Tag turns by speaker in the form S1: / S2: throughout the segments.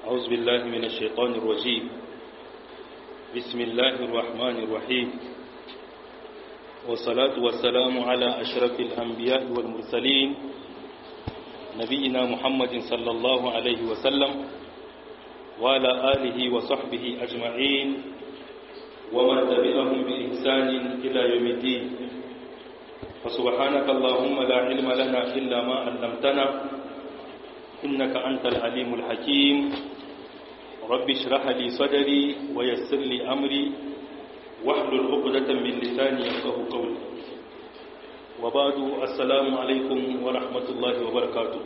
S1: أعوذ بالله من الشيطان الرجيم. بسم الله الرحمن الرحيم، والصلاة والسلام على أشرف الأنبياء والمرسلين نبينا محمد صلى الله عليه وسلم وعلى آله وصحبه أجمعين ومن تبعهم بإحسان إلى يوم الدين. فسبحانك اللهم لا علم لنا إلا ما علمتنا إنك أنت العليم الحكيم. رب اشرح لي صدري ويسر لي أمري واحلل عقدة من لساني يفقهوا قولي. وبعد السلام عليكم ورحمة الله وبركاته.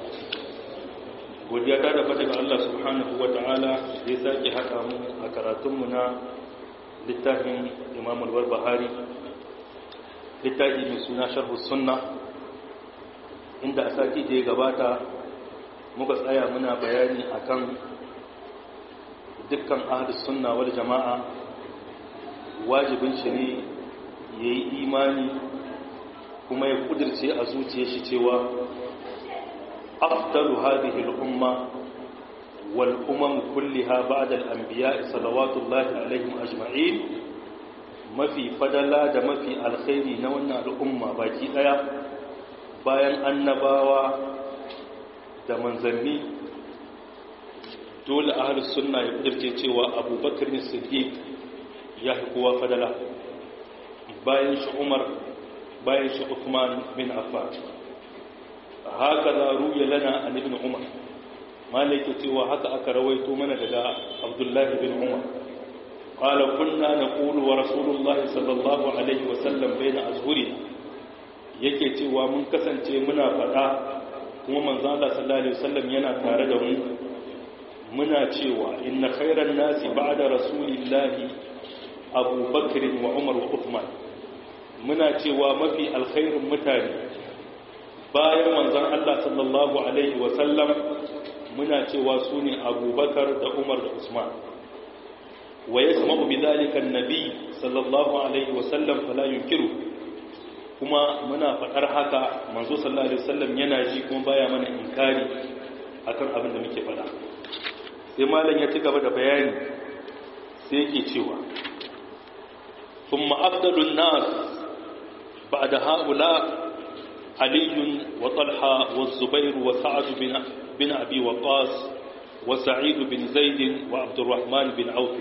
S1: godiya ta tabbata ga Allah subhanahu wa ta'ala da ya sake haɗa mu a karatunmu na littafin Imam al-Barbahari, littafi mai suna Sharh Sunna, inda a sati da ya gabata muka tsaya muna bayani akan dukkan ahlus sunna wal jama'a wajibin shi ne yayi imani kuma ya kudirce a zuciyar shi cewa afdalu hadhihi al-umma wal kulliha ba'da al-anbiya salawatullahi alaihim ajma'in, mafi fadala da mafi alkhairi na wannan al'umma baki daya bayan annabawa da manzanni. Dole ahlus sunna ya kudirce cewa Abubakar Siddiq ya fi kowa fadala, bayan shi Umar, bayan shi Uthman bin Affan. Haka za ruya lana an ibn Umar, malaka cewa haka aka rawaito mana daga Abdullah bin Umar. Qala kunna naqulu wa Rasulullah sallallahu alaihi wa sallam baina azhurina, yake cewa mun kasance muna fada kuma manzo Allah sallallahu alaihi wasallam yana tare da mu, muna cewa inna khairan nasi ba'da rasulillahi Abu Bakr wa Umar wa Uthman. Muna cewa mafi alkhairin mutane bayan manzon Allah sallallahu alaihi wasallam muna cewa sune Abu Bakar da Umar da Uthman. Wa yasma'u bidhalika an-nabi sallallahu alaihi wasallam fala yunkiru, kuma muna faɗar haka manzo sallallahu alaihi wasallam yana ji kuma baya mana inkari akan abin da muke faɗa. Sai malam ya ci gaba da bayani sai yake cewa thumma afdalun nas ba'da haula Ali wa Talha wa Zubair wa Sa'd bin Abi Waqqas wa Sa'id bin Zaid wa Abdurrahman bin Auf.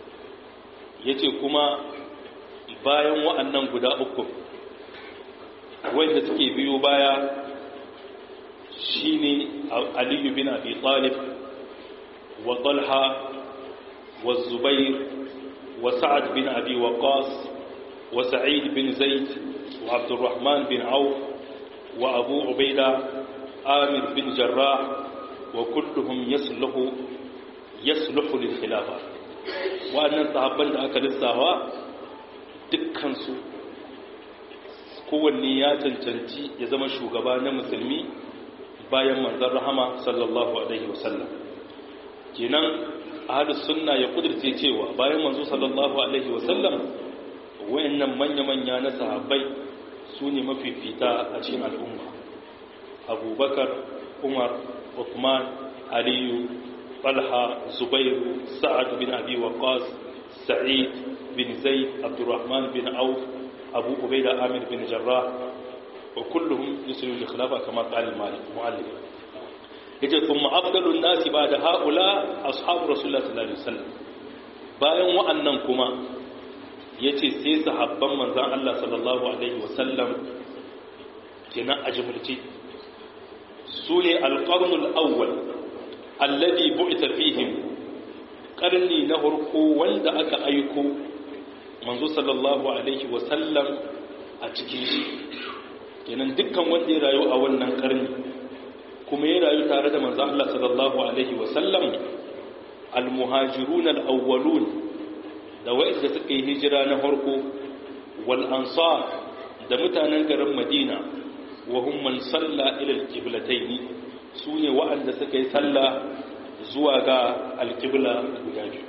S1: Yace kuma bayan wa'annan guda uku wanda suke biyo baya shine Ali bin Abi Talib wa Talha wa Zubair wa Sa'd bin Abi Waqqas wa Sa'id bin Zaid wa Abdurrahman bin Auf wa Abu Ubaida Amir bin Jarrah, wa kulluhum yasluhu lil khilafa. Wa'annan sahabban da aka lissafa dukkan su kowanne ya cancanci ya zama shugaba na musulmi bayan manzon rahama sallallahu alaihi wasallam. Kenan ahlus sunna ya kudirce cewa bayan manzo sallallahu alaihi wasallam wayannan manya-manya na sahabbai sune mafifita a cikin al'umma: Abubakar, Umar, Uthman, Ali, Talha, Zubair, Sa'd bin Abi Waqqas, Sa'id bin Zaid, Abdurrahman bin Auf, Abu Ubaida Amir bin Jarrah, wa kulluhum yusulu li khilafa kama qala al-muallif. Yace kuma afdalun nasi ba'da haula ashabu rasulullah sallallahu alaihi wasallam. Bayan wa'annan kuma yace sai sahabban manzon Allah sallallahu alaihi wasallam kenan ajmulti sune al-qarnul awwal alladhi bu'itha fihim, qarni na farko wanda aka aiko manzo sallallahu alaihi wasallam a cikin shi. Kenan dukkan wanda ya rayu a wannan karni kuma ya rayu tare da manzo Allah sallallahu alaihi wasallam, al-muhajirun al-awwalun da wa'anda suka yi hijira na farko, wal ansar da mutanen garin Madina, wa hum man salla ila al-qiblatayn, sune wa'anda suka yi sallah zuwa ga al-qibla guda biyu.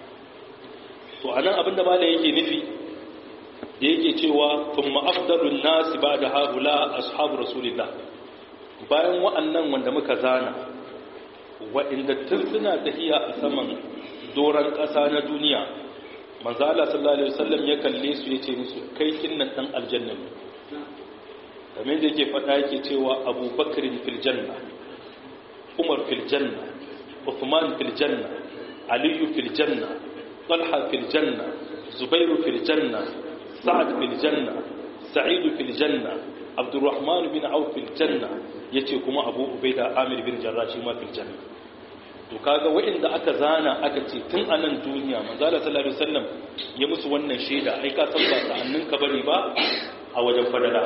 S1: To anan abinda malai yake nufi da yake cewa thumma afdalun nas ba'da haula ashabu rasulillah, bayan wa'annan wanda muka zana waɗanda tun suna tafiya a saman doron ƙasa na duniya manzo Allah sallallahu alaihi wasallam ya kalle su yace musu kai kinnan dan aljanna ne kamar da yake faɗa yake cewa Abu Bakr fil janna Umar fil janna Uthman fil janna Ali fil janna Talha fil janna Zubair fil janna Sa'ad fil janna Sa'id fil janna Abdurrahman bin Auf fil janna yace kuma Abu Ubaida Amir bin Jarrah shi ma fil janna to kaga waɗanda aka zana aka ce tun a nan duniya manzo Allah sallallahu alaihi wasallam ya musu wannan shaida ai ka san ba sa'annin ka bari ba a wajen fadala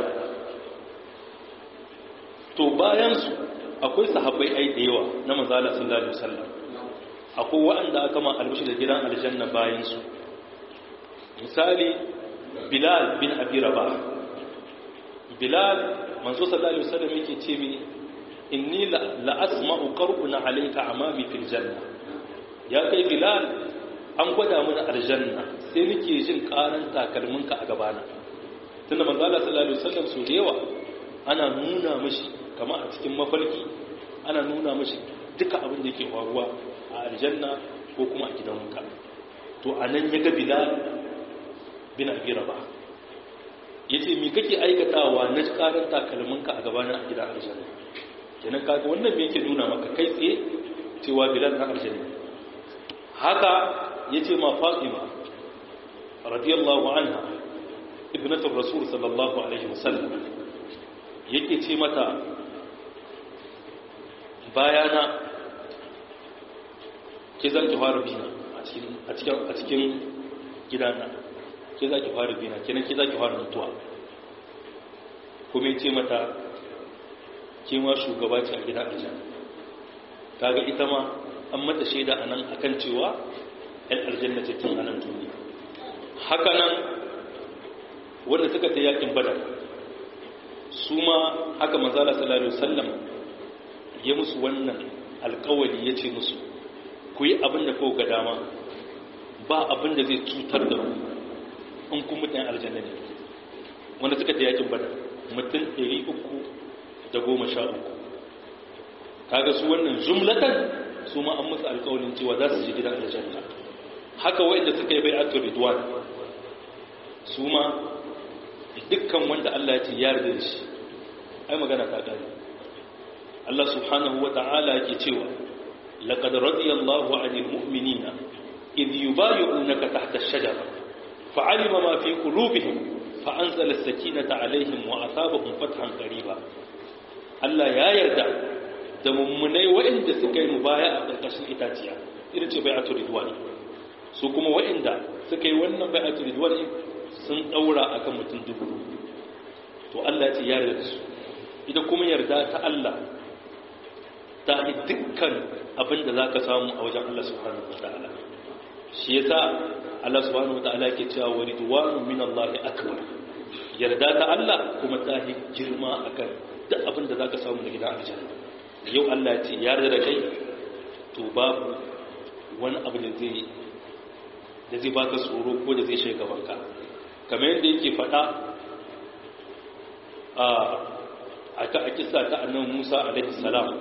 S1: to bayan su akwai sahabbai ai da yawa na manzo Allah sallallahu alaihi wasallam akwai waɗanda aka ma albishi da gidan aljanna bayan su misali Bilal bin Abi Rabah Bilal manzo sallallahu alaihi wasallam yake ce mini inni la asma'u qar'una alayka amami fil janna ya kai Bilal an gwada mana aljanna sai nake jin karan takalminka a gabana tunda manzo Allah sallallahu alaihi wasallam so da yawa ana nuna mishi kamar a cikin mafarki ana nuna mishi duka abin da yake faruwa a aljanna ko kuma a gidan wuta to anan ya ga Bilal bin Abi Rabah yace me kake aikatawa na karan takalminka a gabana a gidan aljanna kenan kaga wannan me yake nuna maka kai tsaye cewa Bilal na aljanna haka yace ma Fatima radiyallahu anha ibnatu rasul sallallahu alaihi wasallam yake ce mata bayana ke zan ki fara bina a cikin gidana ke za ki fara bina kenan ke za ki fara mutuwa kuma yace mata ke ma shugaba ce a gidan aljanna kaga ita ma an mata shaida anan akan cewa ɗan aljanna ce tun anan duniya haka nan wanda suka ta yakin badar su ma haka manzala sallallahu alaihi wasallam ya musu wannan alƙawari yace musu ku yi abin da kuka ga dama ba abin da zai cutar da ku in kun mutan aljanna ne wanda suka ta yakin badar mutum 313 kaga su wannan jumlatan su ma an musu alƙawarin cewa za su ji gidan aljanna haka wanda suka yi bai'atul ridwan su ma dukkan wanda Allah ya ce ya yarda da shi ai magana ta kare Allah subhanahu wata'ala yake cewa laqad radiyallahu 'anil mu'minina idh yubayyi'unaka tahta ash-shajara fa'alima ma fi qulubihim fa'anzala as-sakinata 'alayhim wa asabahum fathan qariba Allah ya yarda da mummunai waɗanda suka yi mubaya a ƙarƙashin itaciya irin ce bai'atul ridwan su kuma waɗanda suka yi wannan bai'atul ridwan sun daura akan mutum 1000 to Allah ya ce ya yarda su ita kuma yarda ta Allah ta yi dukkan abin da zaka samu a wajen Allah subhanahu wataala shi yasa Allah subhanahu wataala yake cewa wa ridwanu min Allah akbar yarda ta Allah kuma ta yi girma akan duk abin da zaka samu na gidan aljanna yau Allah ya ce ya yarda da kai to babu wani abu da zai baka tsoro ko da zai shiga gaban ka kamar yadda yake faɗa a kissa ta annabi Musa alaihi salam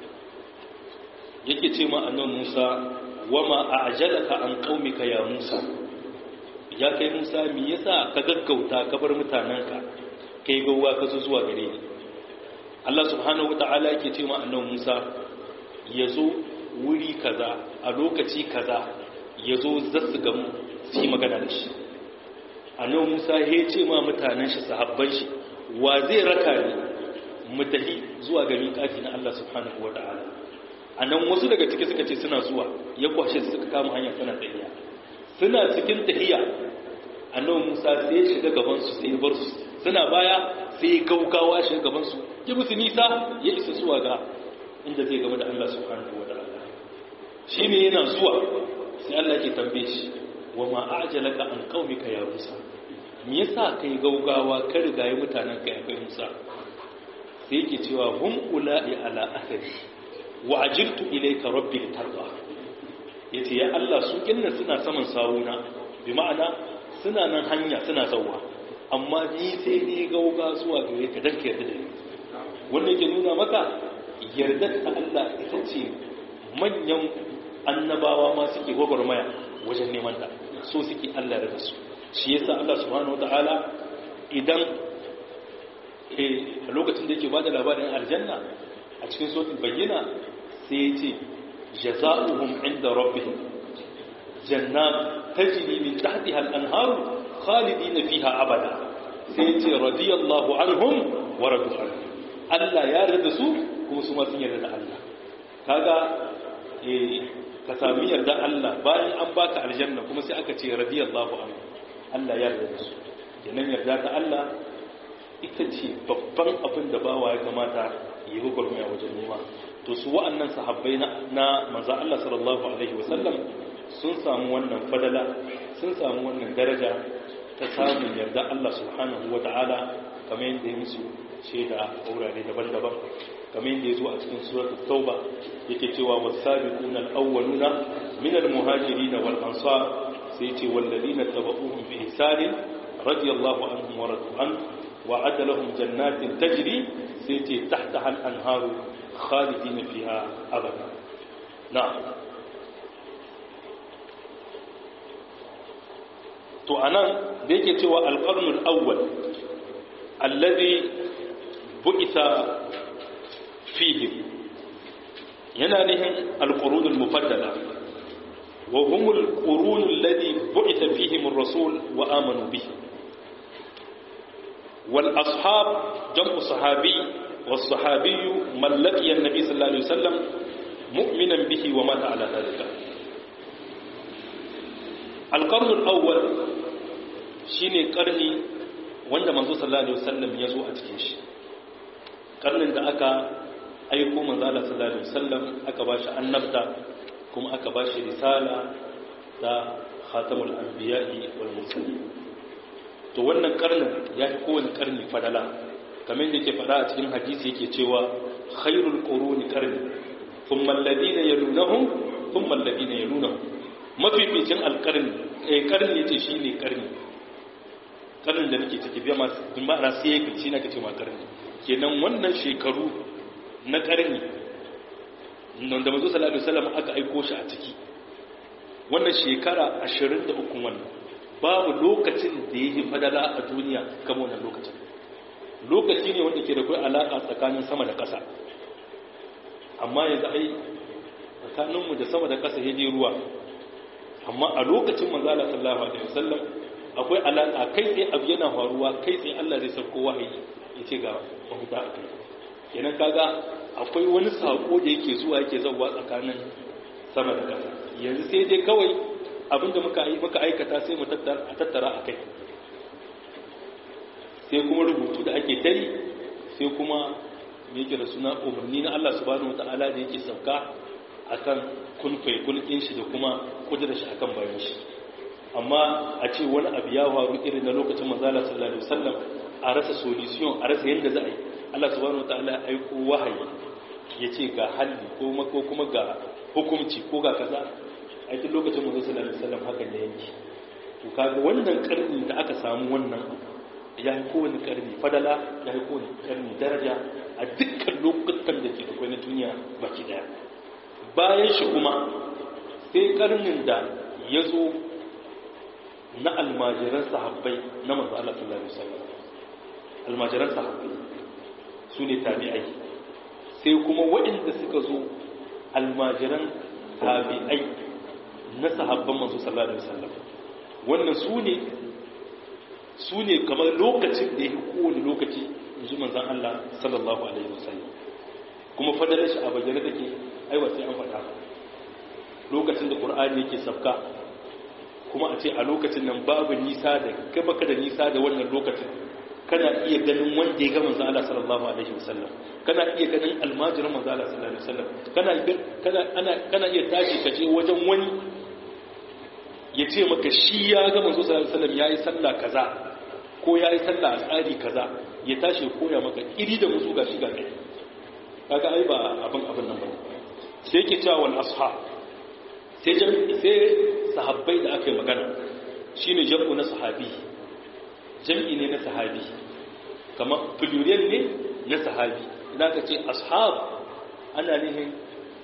S1: yake ce ma annabi Musa wama a'jalaka an qaumika ya Musa ya kai Musa me yasa ka gaggauta ka bar mutananka kai gauwa ka zo zuwa gare ni Allah subhanahu wataala yake ce ma annabi Musa yazo wuri kaza a lokaci kaza yazo zasu gamu su yi magana da shi annabi Musa ya ce ma mutanen shi sahabban shi wa zai raka ni mu tafi zuwa ga miƙati na Allah subhanahu wataala anan wasu daga ciki suka ce suna zuwa ya kwashe suka kama hanya suna tafiya suna cikin tafiya annabi Musa sai ya shiga gaban su sai ya bar su suna baya sai ya gaugawa shiga gaban su ya musu nisa ya isa zuwa ga inda zai gaba da Allah subhanahu wataala shine yana zuwa sai Allah ke tambaye shi wa ma a'jalaka an qaumika ya Musa me yasa kai gaugawa ka riga yi mutanen ka ya kai Musa sai yake cewa hum ula'i ala athari wa ajiltu ilayka rabbi litarda yace ya Allah su kinnan suna saman sawuna bi ma'ana suna nan hanya suna zawwa amma ni sai ni gauga zuwa gare ka dan ka yarda da ni wannan yake nuna maka yarda ta Allah ita ce manyan annabawa ma suke gwagwarmaya wajen neman ta so suke Allah ya su shi yasa Allah subhanahu wataala idan a lokacin da yake bada labarin aljanna a cikin suratul bayyina sai ya ce jazaohum inda rabbihim jannat tajri min tahtiha al-anhar khalidina fiha abada sai ya ce radiyallahu anhum wa radu anhu Allah ya yarda su kuma su ma sun yarda da Allah kaga ka sami yarda Allah bayan an baka aljanna kuma sai aka ce radiyallahu anhu Allah ya yarda su kenan yarda ta Allah ita ce babban abin da bawa ya kamata yi hukurmiya wajen nema to su wa'annan sahabbai na manzo Allah sallallahu alaihi wasallam sun samu wannan fadala sun samu wannan daraja ta samun yarda Allah subhanahu wata'ala kamar yadda ya musu shaida a wurare daban-daban kamar yadda ya zo a cikin suratul tauba yake cewa was-sabiquna al-awwaluna min al-muhajirin wal-ansar sai ce wal-ladina tabauhum bi ihsan radiyallahu anhum wa radu an wa'ada lahum jannatin tajri sai ce tahtaha al-anharu khalidina fiha abada na'am to anan da yake cewa al-qarnul awwal alladhi bu'itha fihim yana nihin al-qurun al-mufaddala wa hum al-qurun alladhi bu'itha fihim ar-rasul wa amanu bihi wal ashab jam'u sahabi was-sahabi man laqiya an-nabi sallallahu alaihi wasallam mu'minan bihi wa mata ala dhalika al-qarn al-awwal shine karni wanda manzo sallallahu alaihi wasallam ya zo a cikin shi karnin da aka aiko manzo Allah sallallahu alaihi wasallam aka bashi annabta kuma aka bashi risala da khatamul anbiya'i wal mursalin to wannan karnin ya fi kowane karni fadala kamar yadda yake fada a cikin hadisi yake cewa khairul quruni qarni thumma alladhina yalunhum thumma alladhina yalunhum mafificin alqarni karni ce shine karni da nake ciki biya masu ma'ana sai yake shi nake ce ma karni kenan wannan shekaru na karni nan da manzo sallallahu alaihi wasallam aka aiko shi a ciki wannan shekara 23 wannan babu lokacin da yake fadala a duniya kamar wannan lokacin lokaci ne wanda ke da kai alaka tsakanin sama da ƙasa amma yanzu ai tsakaninmu da sama da ƙasa yaje ruwa amma a lokacin manzo sallallahu alaihi wasallam akwai alaƙa kai sai abu yana faruwa kai sai Allah zai sauko wahayi ya ce ga mahuta a kai kenan kaga akwai wani sako da yake zuwa yake zauwa tsakanin sama da ƙasa yanzu sai dai kawai abinda muka aikata sai mu tattara a kai sai kuma rubutu da ake tari sai kuma yake da suna umarni na Allah subhanahu wataala da yake sauka akan kun faikul din shi da kuma kudurar shi akan bayan shi amma a ce wani abu ya faru irin na lokacin manzala sallallahu alaihi wasallam a rasa solution a rasa yadda za a yi Allah subhanahu wataala ya aiko wahayi ya ce ga halli ko kuma ga hukunci ko ga kaza a cikin lokacin manzo sallallahu alaihi wasallam hakan ya yanki to kaga wannan karni da aka samu wannan ya yi kowane karni fadala ya yi kowane karni daraja a dukkan lokutan da ke akwai na duniya baki daya bayan shi kuma sai karnin da ya zo na almajiran sahabbai na manzo Allah sallallahu alaihi wasallam almajiran sahabbai su ne tabi'ai sai kuma waɗanda suka zo almajiran tabi'ai na sahabban manzo sallallahu alaihi wasallam wannan su ne kamar lokacin da yake kowane lokaci inji manzon Allah sallallahu alaihi wasallam kuma fadalar shi a bayyana take aiwa sai an faɗa lokacin da Qur'ani yake sabka kuma a ce a lokacin nan babu nisa da kai baka da nisa da wannan lokacin kana iya ganin wanda ya ga manzo Allah sallallahu alaihi wasallam kana iya ganin almajirin manzo Allah sallallahu alaihi wasallam kana iya tashi ka je wajen wani ya ce maka shi ya ga manzo sallallahu alaihi wasallam yayi sallah kaza ko yayi sallah a tsari kaza ya tashi ya koya maka iri da musu gashi ga kai kaga ai ba abin nan ba sai yake cewa wal ashab sai sahabbai da aka yi magana shine jam'u na sahabi jam'i ne na sahabi kamar plurial ne na sahabi idan ka ce ashab ana nihin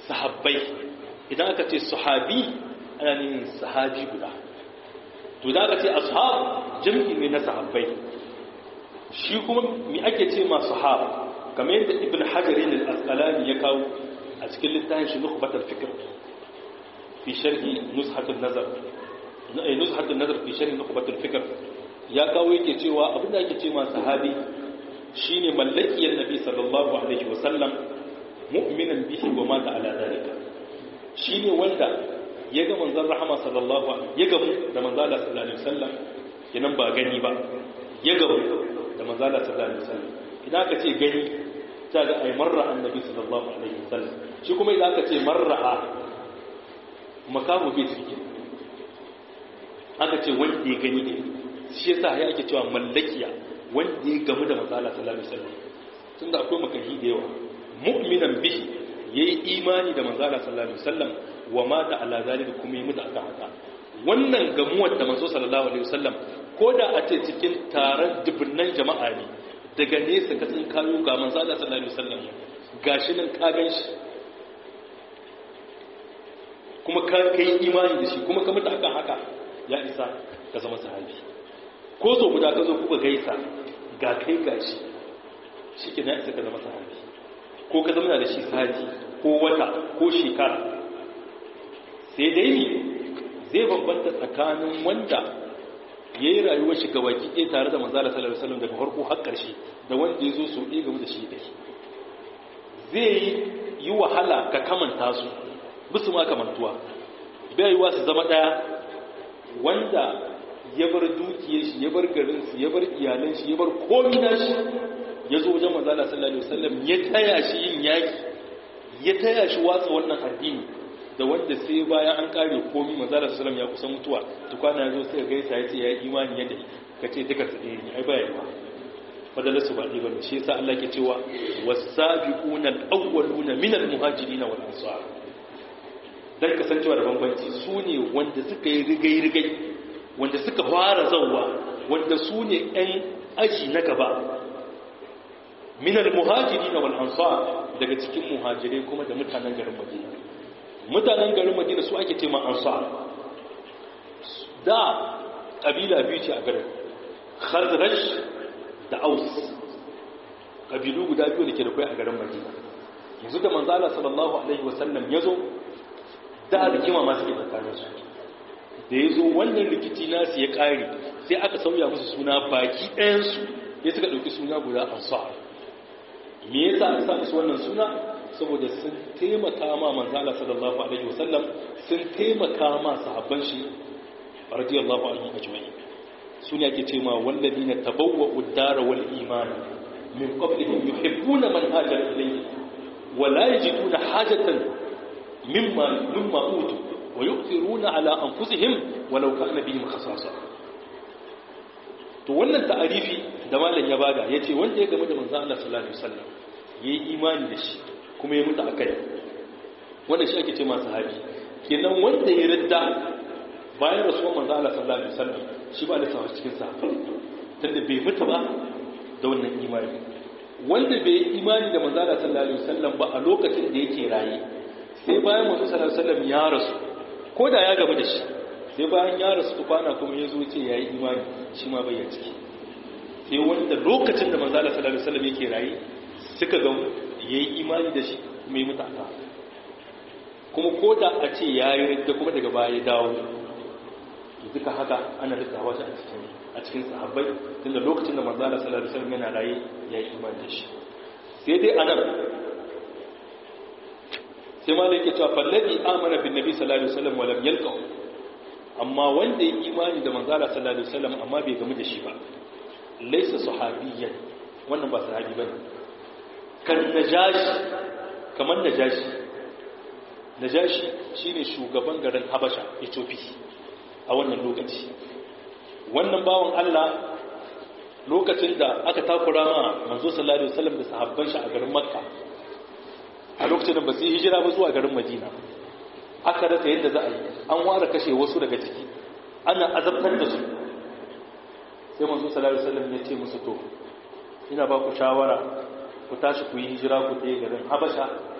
S1: sahabbai idan aka ce sahabi ana nufin sahabi guda to da aka ce ashab jam'i ne na sahabbai shi kuma me ake ce ma sahab kamar yadda ibn hajar al-asqalani ya kawo a cikin littafin shi nukhbatul fikr fi sharhi nuzhatul nazar fi sharhi nukhbatul fikr ya kawo yake cewa abinda ake ce ma sahabi shine mallakiyar nabi sallallahu alaihi wasallam mu'minan bihi wa mata ala dalika shine wanda ya ga manzon rahama sallallahu alaihi ya ga da manzon Allah sallallahu alaihi wasallam kenan ba gani ba ya ga da manzon Allah sallallahu alaihi wasallam idan aka ce gani ta ga ai marra annabi sallallahu alaihi wasallam shi kuma idan aka ce marra makamu bai cike aka ce wanda ya gani ne shi yasa ya ake cewa mallakiya wanda ya gamu da manzon Allah sallallahu alaihi wasallam tunda akwai makahi da yawa mu'minan bihi yayi imani da manzon Allah sallallahu alaihi wasallam wa mata ala zalika kuma yi mutu akan haka wannan gamuwar da manzo sallallahu alaihi wasallam koda a ce cikin taron dubunnan jama'a ne daga nesa ka tsin kayo ga manzo Allah sallallahu alaihi wasallam gashi nan ka ganshi kuma ka kai imani da shi kuma ka mutu akan haka ya isa ka zama sahabi ko so guda ka zo kuka gaisa ga kai gashi shike na isa ka zama sahabi ko ka zama da shi sati ko wata ko shekara sai dai ne zai bambanta tsakanin wanda ya yi rayuwar shi ga baki ɗaya tare da manzala sallallahu alaihi wasallam daga farko har ƙarshe da wanda ya zo so ɗaya game da shi ɗaya zai yi wahala ka kamanta su bisu ma kamantuwa bai yiwa su zama ɗaya wanda ya bar dukiyar shi ya bar garin su ya bar iyalan shi ya bar komai na shi ya zo wajen manzala sallallahu alaihi wasallam ya taya shi yin yaki ya taya shi watsa wannan addini da wanda sai bayan an kare komi manzala sallam ya kusa mutuwa tukwana yazo sai gaisa yace ya imani yadda kace duka su ne ai baya ba fadala su ba ne bane shi yasa Allah ke cewa was-sabiquna al-awwaluna min al-muhajirin wal ansar dan kasancewa da bambanci su ne wanda suka yi rigai wanda suka fara zawwa wanda su ne ɗan aji na gaba min al-muhajirin wal ansar daga cikin muhajirai kuma da mutanen garin Madina mutanen garin Madina su ake tema ansar da kabila biyu ce a garin Khazraj da Aus kabilu guda biyu da ke da kai a garin Madina yanzu da manzo Allah sallallahu alaihi wasallam yazo da rigima ma suke tsakanin su da yazo wannan rikici nasu ya kare sai aka sauya musu suna baki ɗayan su ya suka dauki suna guda ansar me yasa aka sa musu wannan suna saboda sun taimaka ma manzala sallallahu alaihi wasallam sun taimaka ma sahabban shi radiyallahu anhu ajma'in sune ake cewa walladina tabawwa'u ad-dara wal iman min qablihim yuhibbuna man hajara ilayhi wa la yajiduna hajatan mimma utu wa yu'thiruna ala anfusihim walau kana bihim khasasa to wannan ta'arifi da malam ya bada yace wanda ya game da manzo Allah sallallahu alaihi wasallam yayi imani da shi kuma ya mutu a kai wanda shi ake ce masu sahabi kenan wanda ya ridda bayan rasuwar manzo Allah sallallahu alaihi wasallam shi ba da sawa cikin sa tunda bai mutu ba da wannan imani wanda bai yi imani da manzo Allah sallallahu alaihi wasallam ba a lokacin da yake raye sai bayan manzo sallallahu alaihi wasallam ya rasu ko da ya gaba da shi sai bayan ya rasu tukwana kuma ya zo ce yayi imani shi ma bai ya ciki sai wanda lokacin da manzo Allah sallallahu alaihi wasallam yake raye suka ga yayi imani da shi mai mutaka kuma ko da a ce yayi da kuma daga baya ya dawo duka haka ana rikawa shi a cikin sahabbai tunda lokacin da manzo Allah sallallahu alaihi wasallam yana raye yayi imani da shi sai dai anan sai ma yake cewa fallabi amana bin nabi sallallahu alaihi wasallam wa lam yalqa amma wanda ya imani da manzo Allah sallallahu alaihi wasallam amma bai gamu da shi ba laysa sahabiyyan wannan ba sahabi bane kan najashi kamar najashi shine shugaban garin Habasha Ethiopia a wannan lokaci wannan bawon Allah lokacin da aka takura ma manzo sallallahu alaihi wasallam da sahabban shi a garin Makka a lokacin da ba su hijira ba zuwa garin Madina aka rasa yadda za a yi an ware kashe wasu daga ciki ana azabtar da su sai manzo sallallahu alaihi wasallam ya ce musu to ina ba ku shawara ku tashi ku yi hijira ku je garin Habasha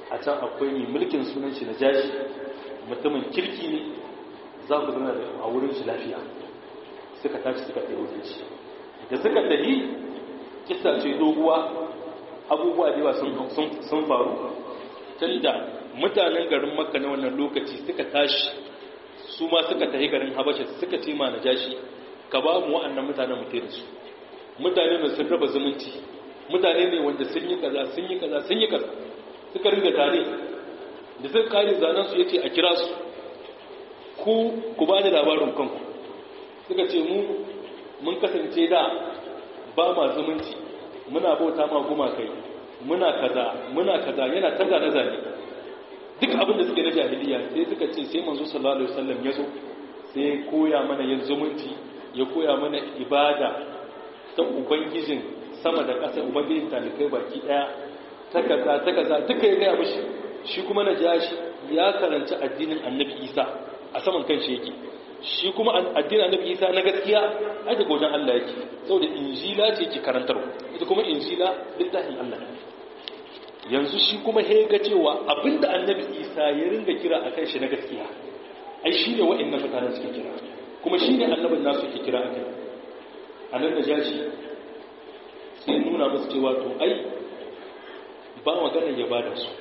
S1: a can akwai mai mulkin sunan shi Najashi, mutumin kirki ne, za ku zama a wurin shi lafiya. Suka tashi suka tafi wajen shi, da suka tafi kissa ce doguwa, abubuwa da yawa sun faru. Tun da mutanen garin Makka na wannan lokaci suka tashi, su ma suka tafi garin Habasha, suka ce ma Najashi, ka ba mu wa'annan mutanen mu da su. Mutane ne sun raba zumunci, mutane ne wanda sun yi kaza sun yi kaza sun yi kaza, suka ringa tare. Da suka kare zanen su yace a kira su, ku ba da labarin kanku. Suka ce mun kasance da ba ma zumunci, muna bauta ma gumakai, muna kaza yana ta zane zane duk abin da suke na jahiliya. Sai suka ce sai manzo sallallahu alaihi wasallam ya zo, sai ya koya mana yin zumunci, ya koya mana ibada ta ubangijin sama da ƙasa, ubangijin talikai baki daya, ta kaza duka ya gaya mishi. Shi kuma Najashi ya karanci addinin Annabi Isa a saman kanshi yake, shi kuma addinin Annabi Isa na gaskiya ai daga wajen Allah yake, saboda injila ce ke karantarwa, ita kuma injila littafin Allah. Yanzu shi kuma he ga cewa abinda Annabi Isa ya ringa kira akan shi na gaskiya ai shine wa'annan mutanen suke kira, kuma shine annabin nasu ke kira akai. Anan Najashi sai nuna musu cewa to ai ba maganar ya bada su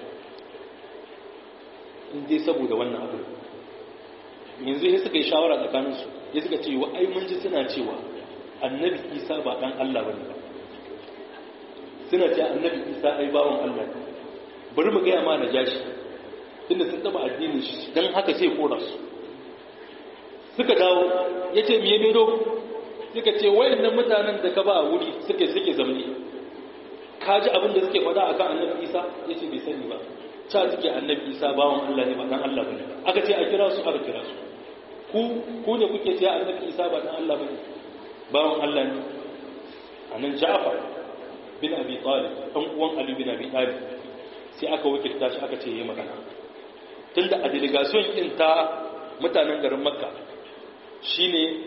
S1: in dai saboda wannan abu. Yanzu sai suka yi shawara tsakaninsu, ya suka ce wa ai mun ji suna cewa Annabi Isa ba dan Allah bane ba, suna cewa Annabi Isa ai bawon Allah ne. Bari mu gaya ma Najashi, tunda sun taba addinin shi, dan haka sai kora su. Suka dawo, yace me ya do? Suka ce wayannan mutanen da ka ba a wuri suke zamani, ka ji abin da suke faɗa akan Annabi Isa? Yace bai sani ba. Cha suke Annabi Isa bawon Allah ne ba dan Allah bane. Aka ce a kira su, aka kira su. Ku ne kuke cewa Annabi Isa ba dan Allah bane, bawon Allah ne. Anan Ja'far bin Abi Talib, dan uwan Ali bin Abi Talib, sai aka wakilta shi aka ce yayi magana. Tunda a delegation din ta mutanen garin Makka shine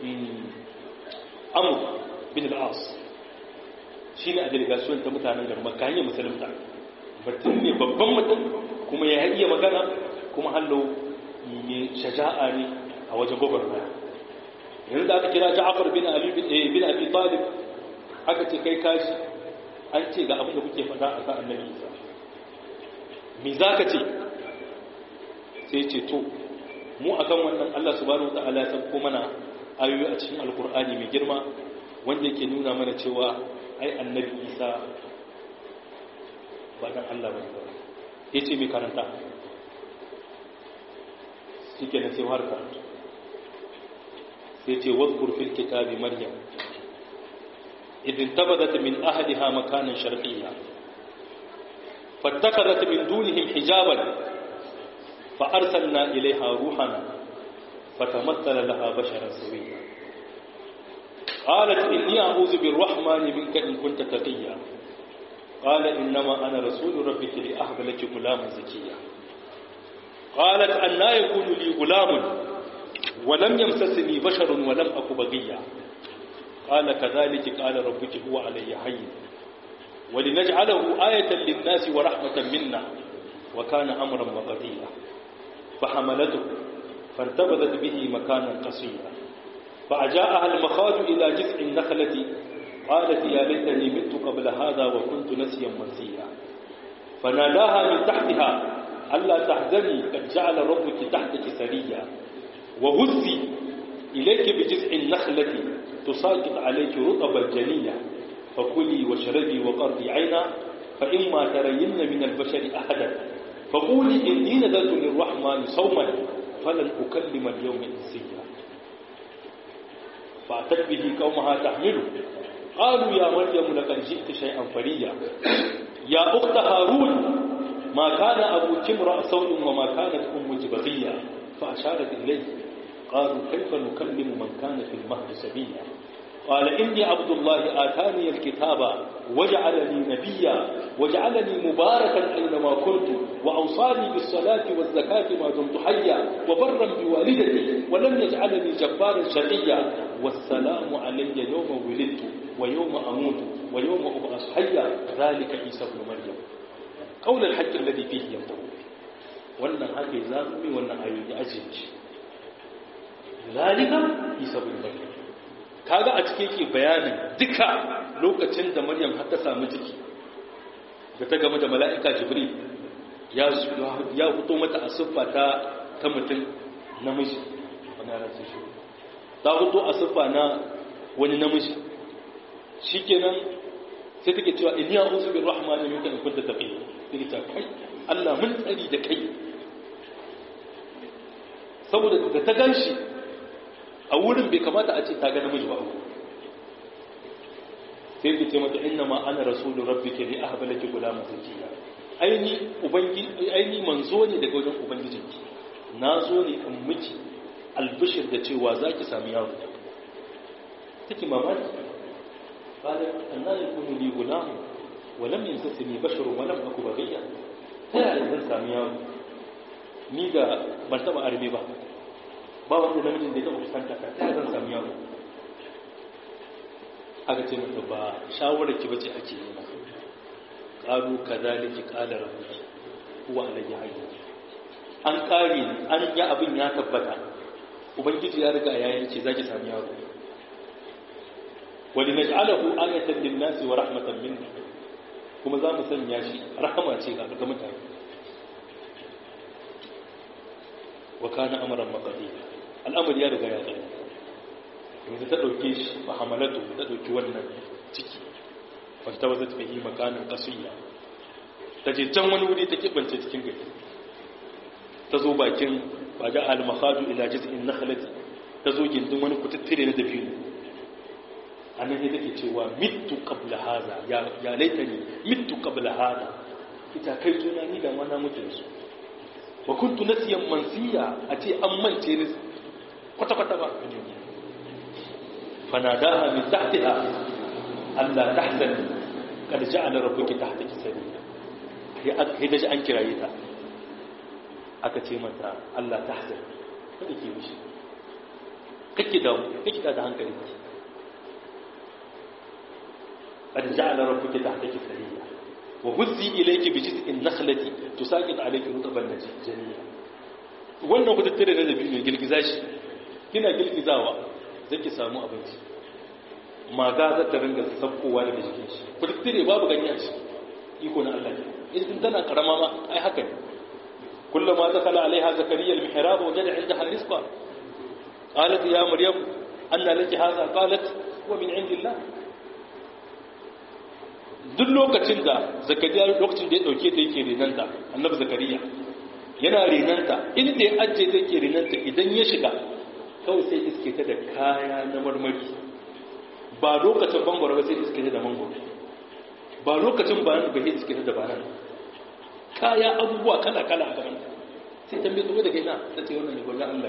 S1: Amr bin al-As, shine a delegation ta mutanen garin Makka, hanyar musulunta. Mutum ne babban mutum, kuma ya iya magana, kuma hallo ne shaja'a ne a wajen gwagwarmaya. Yanzu da aka kira Ja'far bin Abi Talib, aka ce kai kashi, an ce ga abin da kuke faɗa a kan Annabi Isa, me za ka ce? Sai ce to mu akan wannan Allah subhanahu wataala ya sauko mana ayoyi a cikin Alkur'ani mai girma wanda yake nuna mana cewa ai Annabi Isa ba dan Allah bane ba. Yace mai karanta, shike ne sai har karanta. Sai ce wadhkur fil kitabi Maryam إذ انتبذت من أهلها مكانا شرقيا فاتخذت من دونهم حجابا فأرسلنا إليها روحنا فتمثل لها بشرا سويا قالت إني أعوذ بالرحمن منك إن كنت تقيا قال إنما أنا رسول ربك لأهب لك غلاما زكيا قالت أنى يكون لي غلام ولم يمسسني بشر ولم أك بغيا قال كذلك قال ربك هو علي حي ولنجعله آية للناس ورحمة منا وكان أمرا مقضيا فحملته فانتبذت به مكانا قصيا فأجاءها المخاض إلى جذع النخلة قالت يا ليتني مت قبل هذا وكنت نسيا منسيا فناداها من تحتها ألا تحزني قد جعل ربك تحتك سريا وهزي إليك بجذع النخلة تساقط عليك رطبا جنيا فكلي واشربي وقرضي عينا فإما ترين من البشر أحدا فقولي إني نذرت للرحمن صوما فلن أكلم اليوم إنسيا فأتت به قومها تحمله قالوا يا مريم لقد جئت شيئا فريا يا أخت هارون ما كان أبوك امرأ سوء وما كانت أمك بغيا فأشارت إليه قالوا كيف نكلم من كان في المهد سبيا قال إني عبد الله آتاني الكتاب وجعلني نبيا وجعلني مباركا أينما كنت وأوصاني بالصلاة والزكاة ما دمت حيا وبرا بوالدتي ولم يجعلني جبارا شقيا والسلام علي يوم ولدت ويوم أموت ويوم أبعث حيا ذلك عيسى ابن مريم qaulul haqqi alladhi fihi yamtahu wannan haka za mu yi wannan ayoyi ajiye shi zalika isa bin maryam kaga a cikin yake bayanin duka lokacin da maryam har ta samu ciki da ta game da mala'ika jibril ya fito mata a siffa ta mutum namiji wannan rasu shi ta fito a siffa na wani namiji shikenan sai take cewa inni a'udhu birrahmani minka in kunta taqiya take ta kai Allah mun tsari da kai saboda da ta ganshi a wurin bai kamata a ce ta ga namiji ba sai ta ce mata inna ma ana rasulu rabbika li ahba laki gulaman zakiya aini manzo ne daga wajen ubangijinki na zo ne in miki albishir da cewa zaki sami yaro take mamaki qala anna yakunu li gulam wa lam yamsasni bashar wa lam aku baghiya ta yaya zan sami yaro ni da ban taba arme ba wanda namijin da ya taba kusanta ta yaya zan sami yaro aka ce mata ba shawarar ki bace ake yi ba qalu kadhalika qala rabbuki huwa alayhi hayy an kare an yi abin ya tabbata ubangiji ya riga ya yanke zaki sami yaro walinaj'alahu ayatan lin-nasi wa rahmatan minna kuma za mu sanya shi rahama ce ga mutane wa kana amran maqdiya al'amari ya riga ya tsaya yanzu ta dauke shi fa hamalatu ta dauki wannan ciki wata wazat bihi makanin qasiya ta je can wani wuri ta kibance cikin gari ta zo bakin baga al-makhadu ila jiz'in nakhlati ta zo gindin wani kututtire na dabino annan ne take cewa mittu qabla hadha ya laitani mittu qabla hadha ita kai tuna ni da mana mutum su wa kuntu nasiyan mansiya a ce an mance ni kwata kwata ba fanadaha min tahtiha alla tahzan kad ja'ala rabbuki tahtaki sarira sai da shi an kiraye ta aka ce mata Allah tahzan kada ki mishi kake da hankali قد جعل ربك تحتك سريا وهزي إليك بجزء النخلة تساقط عليك رطبا جنيا wannan kuduttare na dabi mai girgiza shi kina girgizawa zai ki samu abinci maga za ta ringa sabkowa daga jikin shi kuduttare babu gani a shi iko na Allah ne idan tana karama ma ai haka ne kullama dakala alaiha zakariya almihrab wajada indaha rizqa qalat ya maryam anna laki hadha qalat wa min indillah duk lokacin da zakariya lokacin da ya dauke ta yake renanta annabi zakariya yana renanta inda ya ajiye ta yake renanta idan ya shiga kawai sai iske ta da kaya na marmari ba lokacin bangwara ba sai iske ta da mangwaro ba lokacin bayan ba sai iske ta da banan kaya abubuwa kala kala a gaban sai tambaye ta daga ina ta ce wannan ne gurbin Allah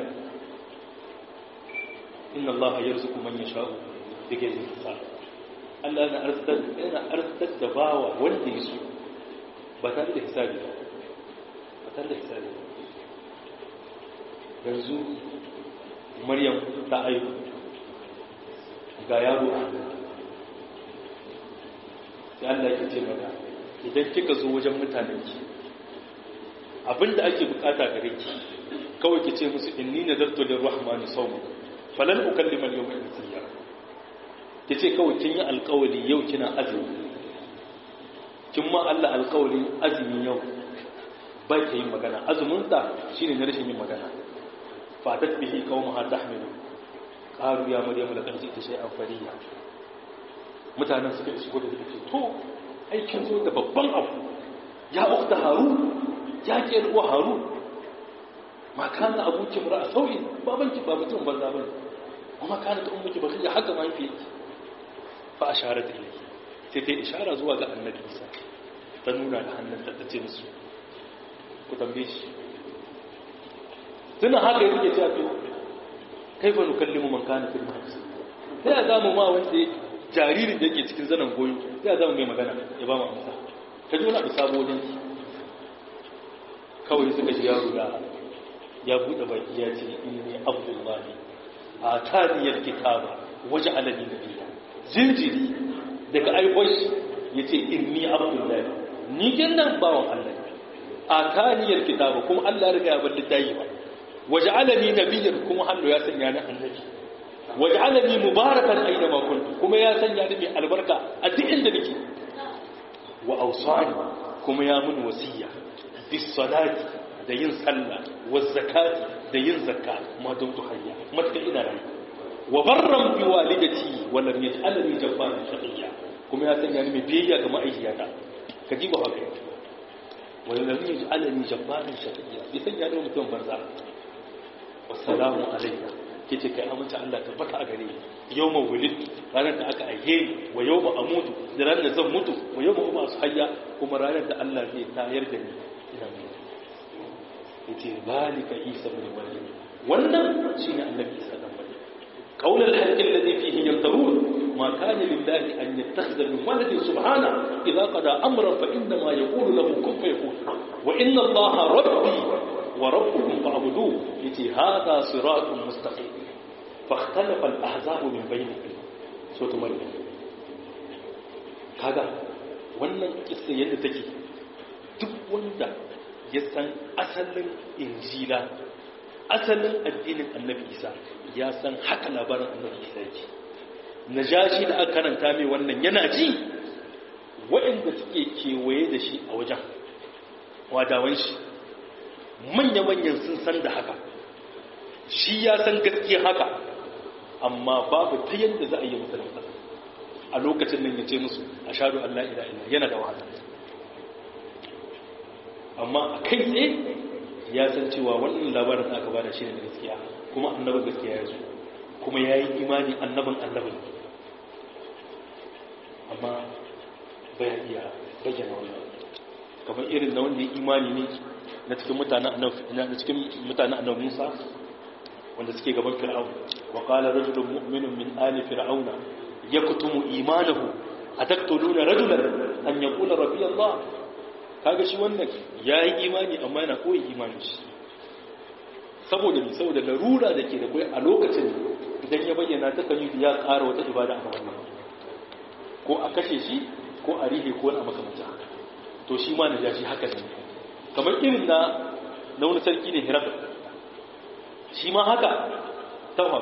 S1: inna Allah yarzuqu man yasha'u bighairi hisab Allah yana arzikar da bawa wanda ya so ba tare da hisabi ba tare da hisabi yanzu Maryam ta aiku ga yaro a sai Allah ya ce mata idan kika zo wajen mutanen ki abinda ake bukata gare ki kawai ki ce musu inni nazartu lirrahmani sawma falan ukallima al-yawma insiya ta ce kawai kin yi alkawali yau kina azumi kin ma Allah alkawali azumi yau ba ke yin magana azuminta shi ne na rashin yin magana fatat bihi qaumaha tahmilu qalu ya maryam laqad ji'ti shay'an fariya mutanen suka shigo da suke to ai kin zo da babban abu ya ukhta harun ya ke ruwa harun ma kana abuki mar'a sauyin babanki ba mutum banza bane amma kana ta ummuki ba kai haka ma yake fa asharat ilayhi sai ta ishara zuwa ga annabi Isa ta nuna da hannunta ta ce musu ku tambaye shi tuna haka yake cewa to kaifa nukallimu man kana fil mahd sai ya zamu ma wanda jaririn da yake cikin zanan goyo sai ya zamu mai magana ya ba mu amsa ka ji wani abu sabo wajen kawai suka ji yaro ya bude baki ya ce inni abdullahi ataniyal kitaba waja'alani nabiyya jinjiri daga aikon shi ya ce inni abdullahi ni nan bawan Allah ataniyal kitaba kuma Allah ya riga ya bar littafi ba waj'alani nabiyyan kuma hallo ya sanya ni annabi waj'alani mubarakan aina ma kuntu kuma ya sanya ni mai albarka a duk inda nake wa awsani kuma ya mun wasiya bis salati da yin sallah waz zakati da yin zakka ma dum tuhayya matka ina rai wa barran bi walidati wa lam yaj'alni jabbaran shaqiyya kuma ya sanya ni mai biyayya ga ma'aikiyata kaji ba haka wa lam yaj'alni jabbaran shaqiyya bi sanya ni mutum banza wassalamu alayka kace kai amince Allah tabbata a gare ni yawma wulid ranar da aka aihe wa yawma amutu da ranar da zan mutu wa yawma uba hayya kuma ranar da Allah zai tayar da ni ina mutu yace zalika isa ibn maryam wannan shine annabi isa dan maryam qaulul haqqi alladhi fihi yamtarun ma kana lillahi an yattakhidha min waladin subhana idha qada amran fa inna ma yaqulu lahu kun fayakun wa inna allaha rabbi وربكم فاعبدوه يتي هذا صراط مستقيم فاختلف الاحزاب من بينهم سوره مريم kaga wannan kissa yadda take duk wanda ya san asalin injila asalin addinin annabi isa ya san haka labarin annabi isa yake najashi da aka karanta mai wannan yana ji waɗanda suke kewaye da shi a wajen wadawan shi manya-manyan sun san da haka shi ya san gaskiya haka amma babu ta yadda za a yi musulunta a lokacin nan ya ce musu a shaɗu Allah ila ila yana da wahala amma a kai tsaye ya san cewa wannan labarin da aka bada shi ne gaskiya kuma annabin gaskiya ya zo kuma ya yi imani annabin amma bai iya bayyana wannan kamar irin na wanda ya imani ne na cikin mutanen annabi Musa wanda suke gaban Fir'aun wa qala rajulun mu'minun min ali fir'auna yaktumu imanahu ataqtuluna rajulan an yaqula rabbi Allah kaga shi wannan yayi imani amma yana koyi imani shi saboda larura dake da kai a lokacin idan ya bayyana ta kan ya ƙara wata ibada a wannan ko a kashe shi ko a rihe ko na makamanta to shi ma najashi haka ne kamar irin na wani sarki ne Hirab shi ma haka tawa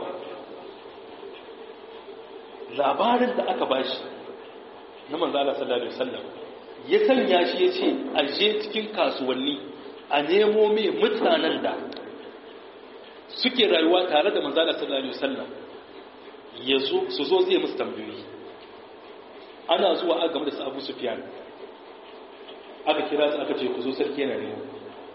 S1: labarin da aka bashi na manzo Allah sallallahu alaihi wasallam ya sanya shi yace aje cikin kasuwanni a nemo mai mutanen da suke rayuwa tare da manzo Allah sallallahu alaihi wasallam yazo su zo zai musu tambayoyi ana zuwa a game da su Abu Sufyan aka kira su aka ce ku zo sarki yana ne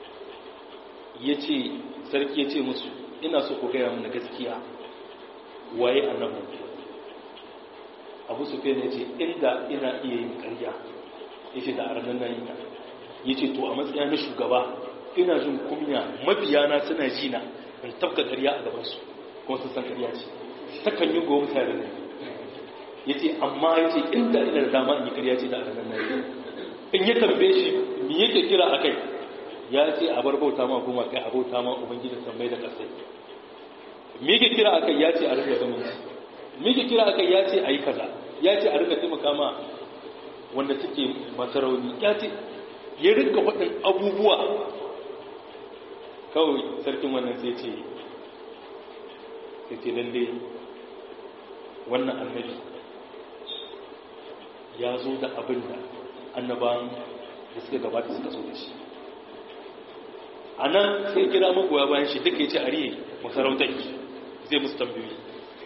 S1: yace sarki yace musu ina so ku gaya mana gaskiya waye annabi Abu Sufyan yace inda ina iya yin ƙarya yace da aranan nan ina yace to a matsayin na shugaba ina jin kunya mabiyana suna ji na in tafka ƙarya a gaban su kuma sun san ƙarya ce takan yi gobe tare ne yace amma yace inda ina da dama in yi ƙarya ce da aranan nan in ya tambaye shi me yake kira akai ya ce a bar bauta ma goma kai a bauta ma ubangijin sammai da ƙasai me yake kira akai ya ce a rinka zaman me yake kira akai ya ce ayi kaza ya ce a rinka taimaka ma wanda suke masarauni ya ce ya rinka faɗin abubuwa kawai sarkin wannan sai ce lalle wannan annabi ya zo da abin da annabawan da suka gabata suka zo da shi a nan sai kira magoya bayan shi duka ya ce a riye masarautar zai musu tambayoyi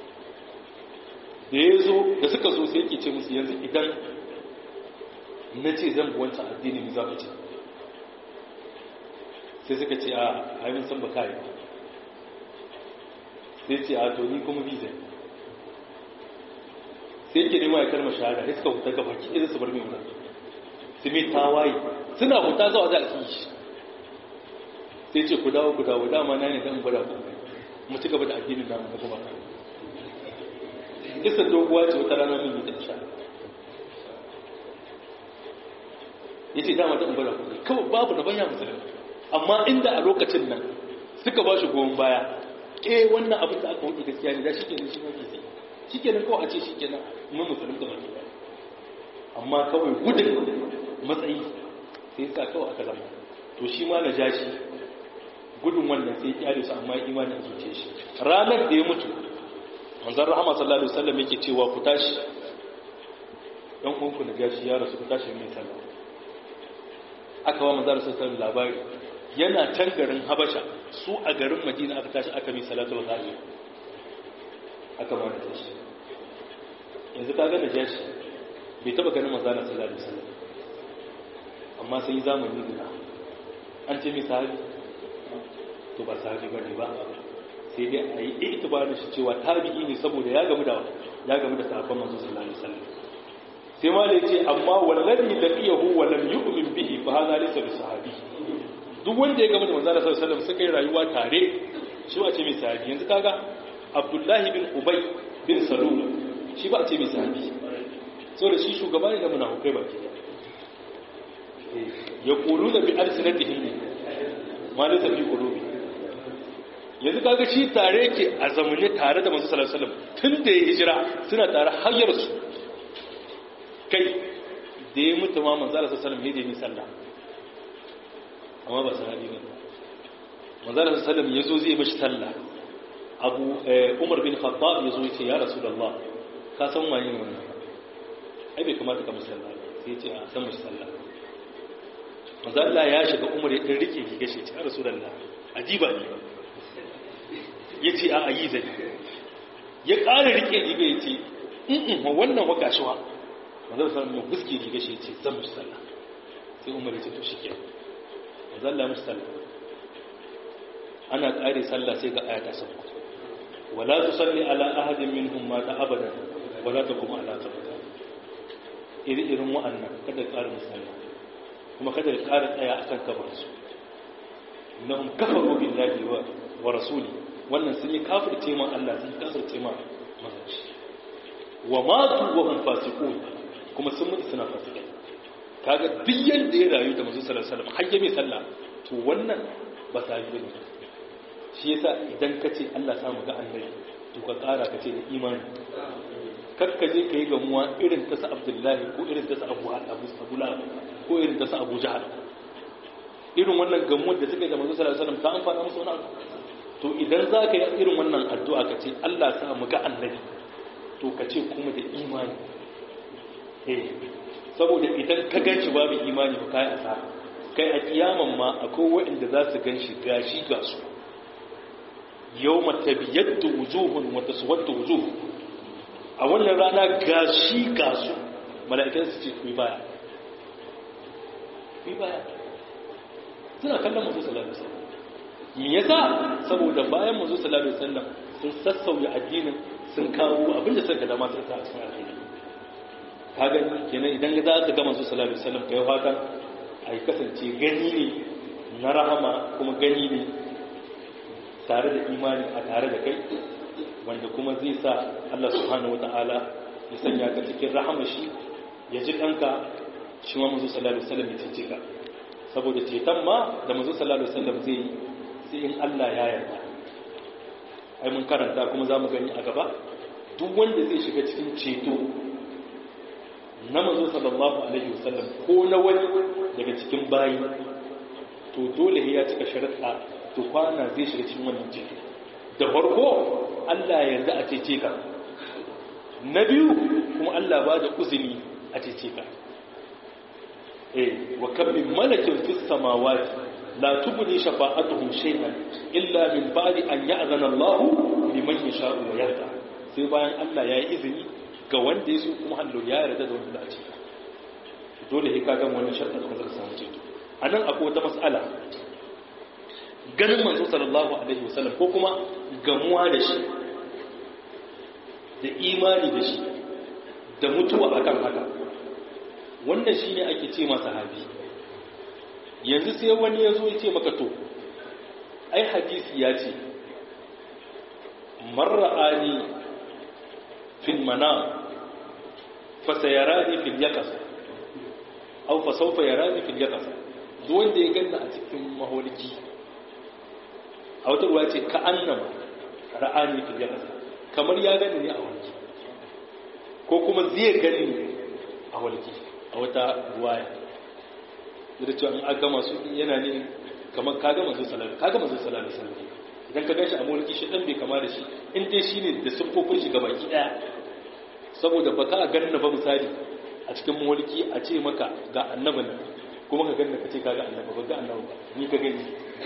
S1: da ya zo da suka zo sai ke ce musu yanzu idan na ce zan wancan addini za ku ce sai suka ce a haifin san baka yi sai ce a to ni kuma visa sai ke nema ya kalmar shahada sai suka huta gaba ki irin su bar mai wuta su mai tawaye suna huta zuwa za a ci shi sai ce ku dawo dama na ne dan gwada ku mu ci gaba da addinin namu na kuma kan kisa doguwa ce wata rana min yi ta sha yace dama ta gwada ku kawai babu da bayan musulmi amma inda a lokacin nan suka ba shi goyon baya wannan abin da aka wuce gaskiya ne da shi kenan shi ma ke sai shi kenan kawai a ce shi kenan mun musulmi da baki amma kawai gudun matsayi sai sa kawai aka zama to shi ma na jashi gudun wannan sai kyale su amma imanin zuciya shi ranar da ya mutu manzon rahama sallallahu alaihi wasallam yake cewa ku tashi dan uwanku na jashi ya rasu ku tashi mai sallah aka wa manzon sallallahu alaihi labari yana can garin Habasha su a garin Madina aka tashi aka mi salatul ghaib aka ma da shi yanzu ka ga na jashi bai taba ganin manzon sallallahu alaihi wasallam amma sai zamani guda an ce mai sahabi to ba sahabi ba ne ba sai dai a yi itibarin shi cewa tabi'i ne saboda ya gamu da sahabban manzo sallallahu alaihi wasallam sai ma da yace amma wallahi laqiyahu wa lam yu'min bihi fa hada laysa bi sahabi duk wanda ya gamu da manzo sallallahu alaihi wasallam suka yi rayuwa tare shi ba ce mai sahabi yanzu kaga Abdullahi bin Ubay bin Salul shi ba ce mai sahabi saboda shi shugaba ne da munafikai baki ya ƙulu da bi alsinatihim ne ma da tafi ƙulubi yanzu kaga shi tare ke a zamane tare da manzo sallallahu alaihi wasallam tun da ya hijira suna tare hayyar su kai da ya mutu ma manzo sallallahu alaihi wasallam ya je ni sallah amma ba sahabi ne manzo sallallahu alaihi wasallam yazo zai bashi sallah Umar bin Khattab yazo ya ce ya Rasulullah ka san wani ne wannan ai bai kamata ka musalla sai ya ce a san musalla manzo Allah ya shiga Umar ya rike ki gashi ce Rasulullah ajiba ne yace a ayi zai ya ƙara rike ki ga yace wannan waka shi wa manzo sallallahu alaihi wasallam ki gashi ce zan musalla sai Umar ya ce to shike manzo Allah musalla ana ƙare sallah sai ga ayata sauko wala tusalli ala ahadin minhum mata abadan wala taqum ala qabri irin wa'annan kada ƙara musalla kuma kada ya ƙara tsaya a kan kabarinsu innahum kafaru billahi wa rasuli wannan sun yi kafirce ma Allah sun kafirce ma manzanci wa matu wa hum fasiqun kuma sun mutu suna fasikai kaga duk yanda ya rayu da manzo sallallahu alaihi wasallam har ya mai sallah to wannan ba sahibi bane shi yasa idan kace Allah sa mu ga annabi to ka ƙara kace da imani kakka je kai gamuwa irin ta sa Abdullahi ko irin ta sa Abu Lahab ko irin ta sa Abu Jahal irin wannan gamuwar da suka yi da manzo sallallahu alaihi wasallam ta amfana musu wani abu to idan za ka yi irin wannan addu'a ka ce Allah sa mu ga annabi to ka ce kuma da imani saboda idan ka ganci babu imani ba kai asara kai a kiyaman ma akwai waɗanda za su ganshi gashi ga su yawma tabyaddu wujuhun wa taswaddu wujuh a wannan rana gashi ga su mala'ikan su ce ku baya suna kallon manzo sallallahu alaihi wasallam me yasa saboda bayan manzo sallallahu alaihi wasallam sun sassauya addinin sun kawo abinda suka dama sun sa a cikin addini kaga kenan idan za ka ga manzo sallallahu alaihi wasallam kai fatan ai kasance gani ne na rahama kuma gani ne tare da imani a tare da kai wanda kuma zai sa Allah subhanahu wataala ya sanya ka cikin rahama shi ya ji kanka shi ma manzo sallallahu alaihi wasallam ya cece ka saboda ceton ma da manzo sallallahu alaihi wasallam zai sai in Allah ya yarda ai mun karanta kuma zamu gani a gaba duk wanda zai shiga cikin ceto na manzo sallallahu alaihi wasallam ko na wani daga cikin bayi to dole ya cika sharuɗa to kwana zai shiga cikin wannan ceto da farko Allah ya yarda a cece ka na biyu kuma Allah ba da uzuri a cece ka wa kam min malakin fis samawati la tubni shafa'atuhum shay'an illa min ba'di an ya'zana Allah liman yasha'u wa yarda sai bayan Allah ya yi izini ga wanda yaso kuma Allah ya yarda da wanda ya ce dole sai ka ga wannan sharɗin da zaka samu ceto anan akwai wata mas'ala ganin manzo sallallahu alaihi wasallam ko kuma gamuwa da shi da imani da shi da mutuwa akan haka wannan shi ne ake ce masa sahabi yanzu sai wani ya zo ya ce maka to ai hadisi ya ce marra'ani fil manam fa sayarani fil yaqas aw fa sawfa yarani fil yaqas duk wanda ya ganna a cikin maholiki a wata ruwa ce ka annama ra'ani fil yaqas kamar ya gani ne a walki ko kuma zai gani a walki a wata ruwaya da cewa in aka masu yana ne kamar kaga manzo sallallahu alaihi wasallam idan ka gashi a mulki shi dan bai kama da shi in dai shine da siffofin shi gabaki daya saboda baka a ganna ba misali a cikin mulki a ce maka ga annabi nan kuma ka ganna kace kaga annabi ba ga annabi ba ni ka gani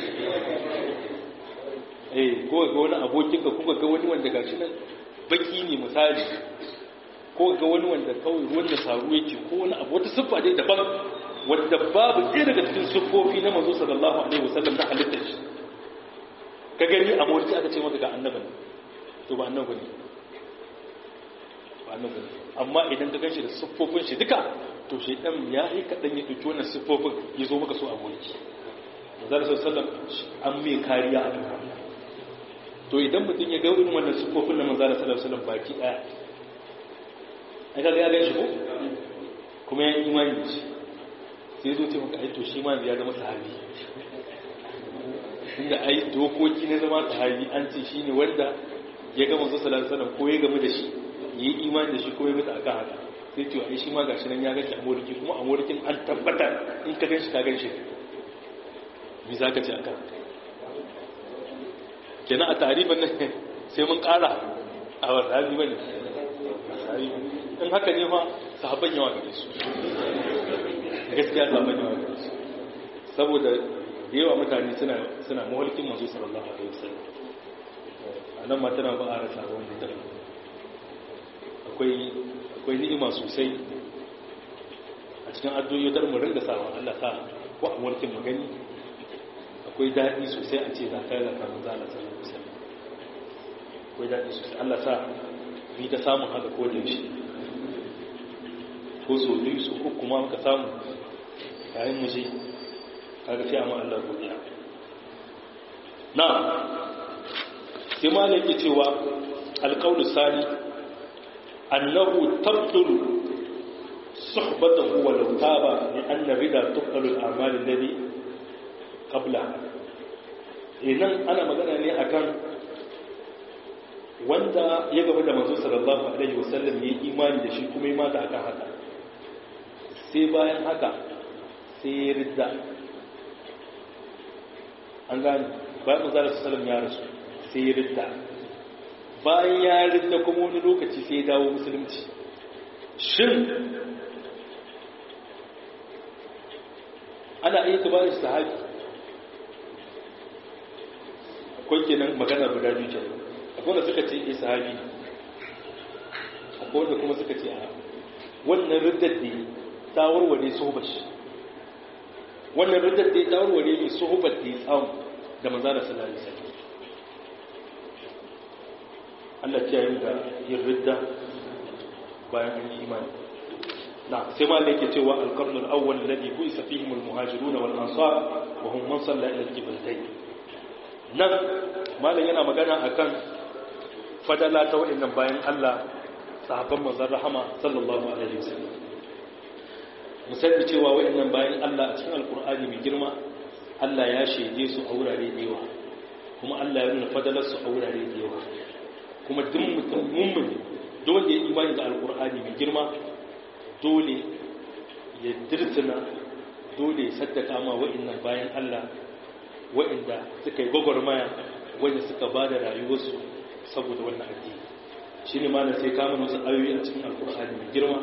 S1: ko ga wani abokin ka kuma ga wani wanda gashi nan baki ne misali ko ga wani wanda kawai ruwan da saru yake ko wani abu wata siffa dai daban wanda babu ɗaya daga cikin siffofi na manzo sallallahu alaihi wasallam na halittar shi ka gani a mulki aka ce maka ga annabi to ba annabi ne ba annabi ne amma idan ka ganshi da siffofin shi duka to shaytan ya yi kadan ya dauki wannan siffofin ya zo maka so a mulki manzo sallallahu alaihi wasallam an mai kariya a kan to idan mutum ya ga irin wannan siffofin na manzo sallallahu alaihi wasallam baki daya ai kaga ya ganshi ko kuma ya imani shi sai zo ce maka ai to shi ma ya zama sahabi inda ai dokoki na zama sahabi an ce shine wanda ya ga manzo sallallahu alaihi wasallam ko ya gamu da shi yi imani da shi ko ya mutu akan haka sai ce ai shi ma gashi nan ya ga shi a mulki kuma a mulkin an tabbatar in ka ganshi ka ganshi me zaka ce akan kenan a tarihin nan sai mun ƙara a wasabi bane in haka ne fa sahabban yawa gare su gaskiya sahabban yawa gare su saboda da yawa mutane suna mawalkin manzo sallallahu alaihi wasallam anan ma tana ba a rasa wanda ta akwai ni'ima sosai a cikin addu'o'i da mu ringa sawa Allah ta ko a mulkin magani akwai dadi sosai a ce zakai da kan manzo Allah sallallahu alaihi wasallam akwai dadi sosai Allah sa bi ta samu haka ko da yaushe ko so biyu so uku kuma muka samu yayin mu je kaga sai amma Allah godiya na sai malaki cewa alqaulu sani annahu tabtulu suhbatuhu wa law taba li anna rida tuqalu al-a'mal alladhi qabla idan ana magana ne akan wanda ya gaba da manzo sallallahu alaihi wasallam yayi imani da shi kuma ya mata akan haka sai bayan haka sai ya ridda an gani bayan manzara sallam ya rasu sai ya ridda bayan ya ridda kuma wani lokaci sai ya dawo musulunci shin ana iya tubarin sahabi akwai kenan magana guda biyu ke akwai wanda suka ce sahabi akwai wanda kuma suka ce a wannan riddar da ta warware sobashi wannan riddar da ta warware mai sohbar da ya samu da manzana sallallahu alaihi wasallam Allah ya yi da yin ridda bayan an yi imani na sai ma yake cewa al-qarn al-awwal alladhi bu'isa fihim al-muhajirun wal ansar wa hum man salla ila al-qiblatayn nan malam yana magana akan fadala ta waɗannan bayan Allah sahabban manzon rahama sallallahu alaihi wasallam musamman cewa waɗannan bayan Allah a cikin alkur'ani mai girma Allah ya shaide su a wurare da yawa kuma Allah ya nuna fadalar su a wurare da yawa kuma duk mutum mummun duk wanda ya imani da alkur'ani mai girma dole ya dirtina dole ya saddaka ma waɗannan bayan Allah waɗanda suka yi gwagwarmaya wanda suka ba da rayuwarsu saboda wannan addini shine ma sai kama wasu ayoyi a cikin alkur'ani mai girma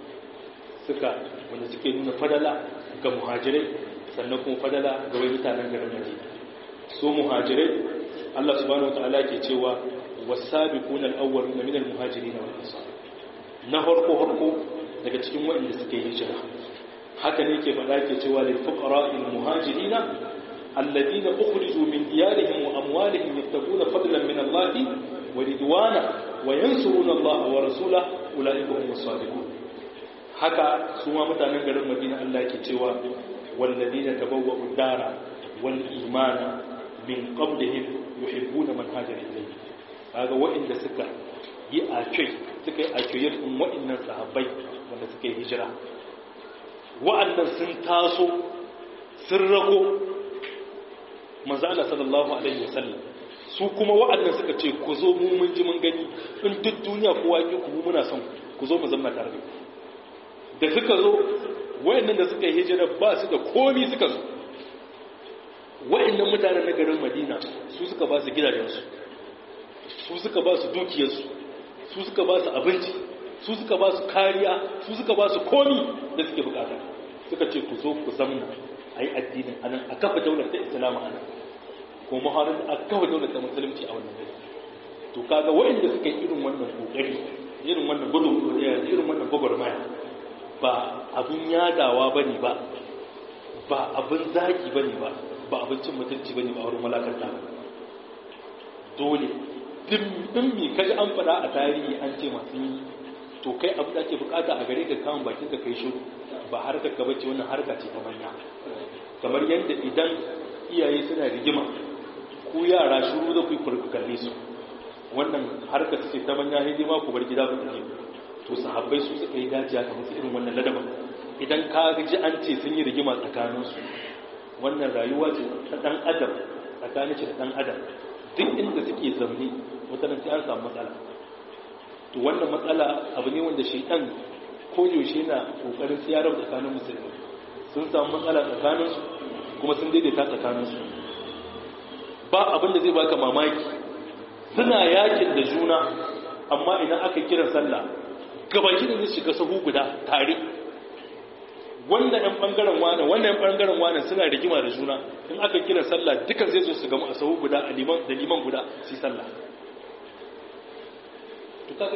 S1: wanda suke nuna fadala ga muhajirai sannan kuma fadala ga wani mutanen garin Madina so muhajirai Allah subhanahu wataala ke cewa was-sabiquna al-awwaluna min al-muhajirin wal ansar na harko daga cikin wanda suke hijira haka ne ke fada ke cewa lil fuqara'il muhajirin alladhina ukhriju min diyarihim wa amwalihim yabtaguna fadlan min Allah wa ridwana wa yansuruna Allah wa rasulahu ulaika humus sadiqun haka su ma mutanen garin Madina Allah ke cewa walladina tabawwa'u dara wal imana min qablihim yuhibbuna man hajara ilayhi kaga wa'inda suka yi akiyoyin wa'innan sahabbai wanda suka yi hijira wa'annan sun taso sun rago manzo Allah sallallahu alaihi wasallam su kuma wa'annan suka ce ku zo mu mun ji mun gani in duk duniya kowa ki ku muna son ku zo mu zama tare da ku da suka zo wayannan da suka yi hijira ba su da komi suka zo wayannan mutanen na garin Madina su suka ba su gidajensu su suka ba su dukiyarsu su suka ba su abinci su suka ba su kariya su suka ba su komi da suke bukata suka ce ku zo ku zamna a yi addinin anan a kafa daular ta islamu anan ko muharin a kafa daular ta musulunci a wannan gari to kaga waɗanda suka yi irin wannan kokari irin wannan gudun irin wannan gwagwarmaya ba abin yadawa bane ba ba abin zaki bane ba ba abin cin mutunci bane ba wurin malakanta dole din mi kaji an faɗa a tarihi an ce masu yi to kai abu da ake bukata a gare ka kawon bakin ka kai shiru ba harkar ka bace wannan harka ce ta manya kamar yadda idan iyaye suna rigima ku yara shiru da ku kalle su wannan harkar ce ta manya hidima ku bar gida ku tafi to sahabbai su suka yi dajiya kamar su irin wannan ladaban idan ka ji an ce sun yi rigima tsakanin su wannan rayuwa ce ta dan adam tsakanin shi da dan adam duk inda suke zamne wata sai an samu matsala to wannan matsala abu ne wanda shaitan ko yaushe na kokarin siyarar tsakanin musulmi sun samu matsala tsakanin su kuma sun daidaita tsakanin su ba abin da zai baka mamaki suna yakin da juna amma idan aka kira sallah gabaki da zai shiga sahu guda tare wannan ɗan ɓangaren wane wannan ɗan ɓangaren wane suna rigima da juna in aka kira sallah dukan zai zo su gamu a sahu guda da liman guda su yi sallah duk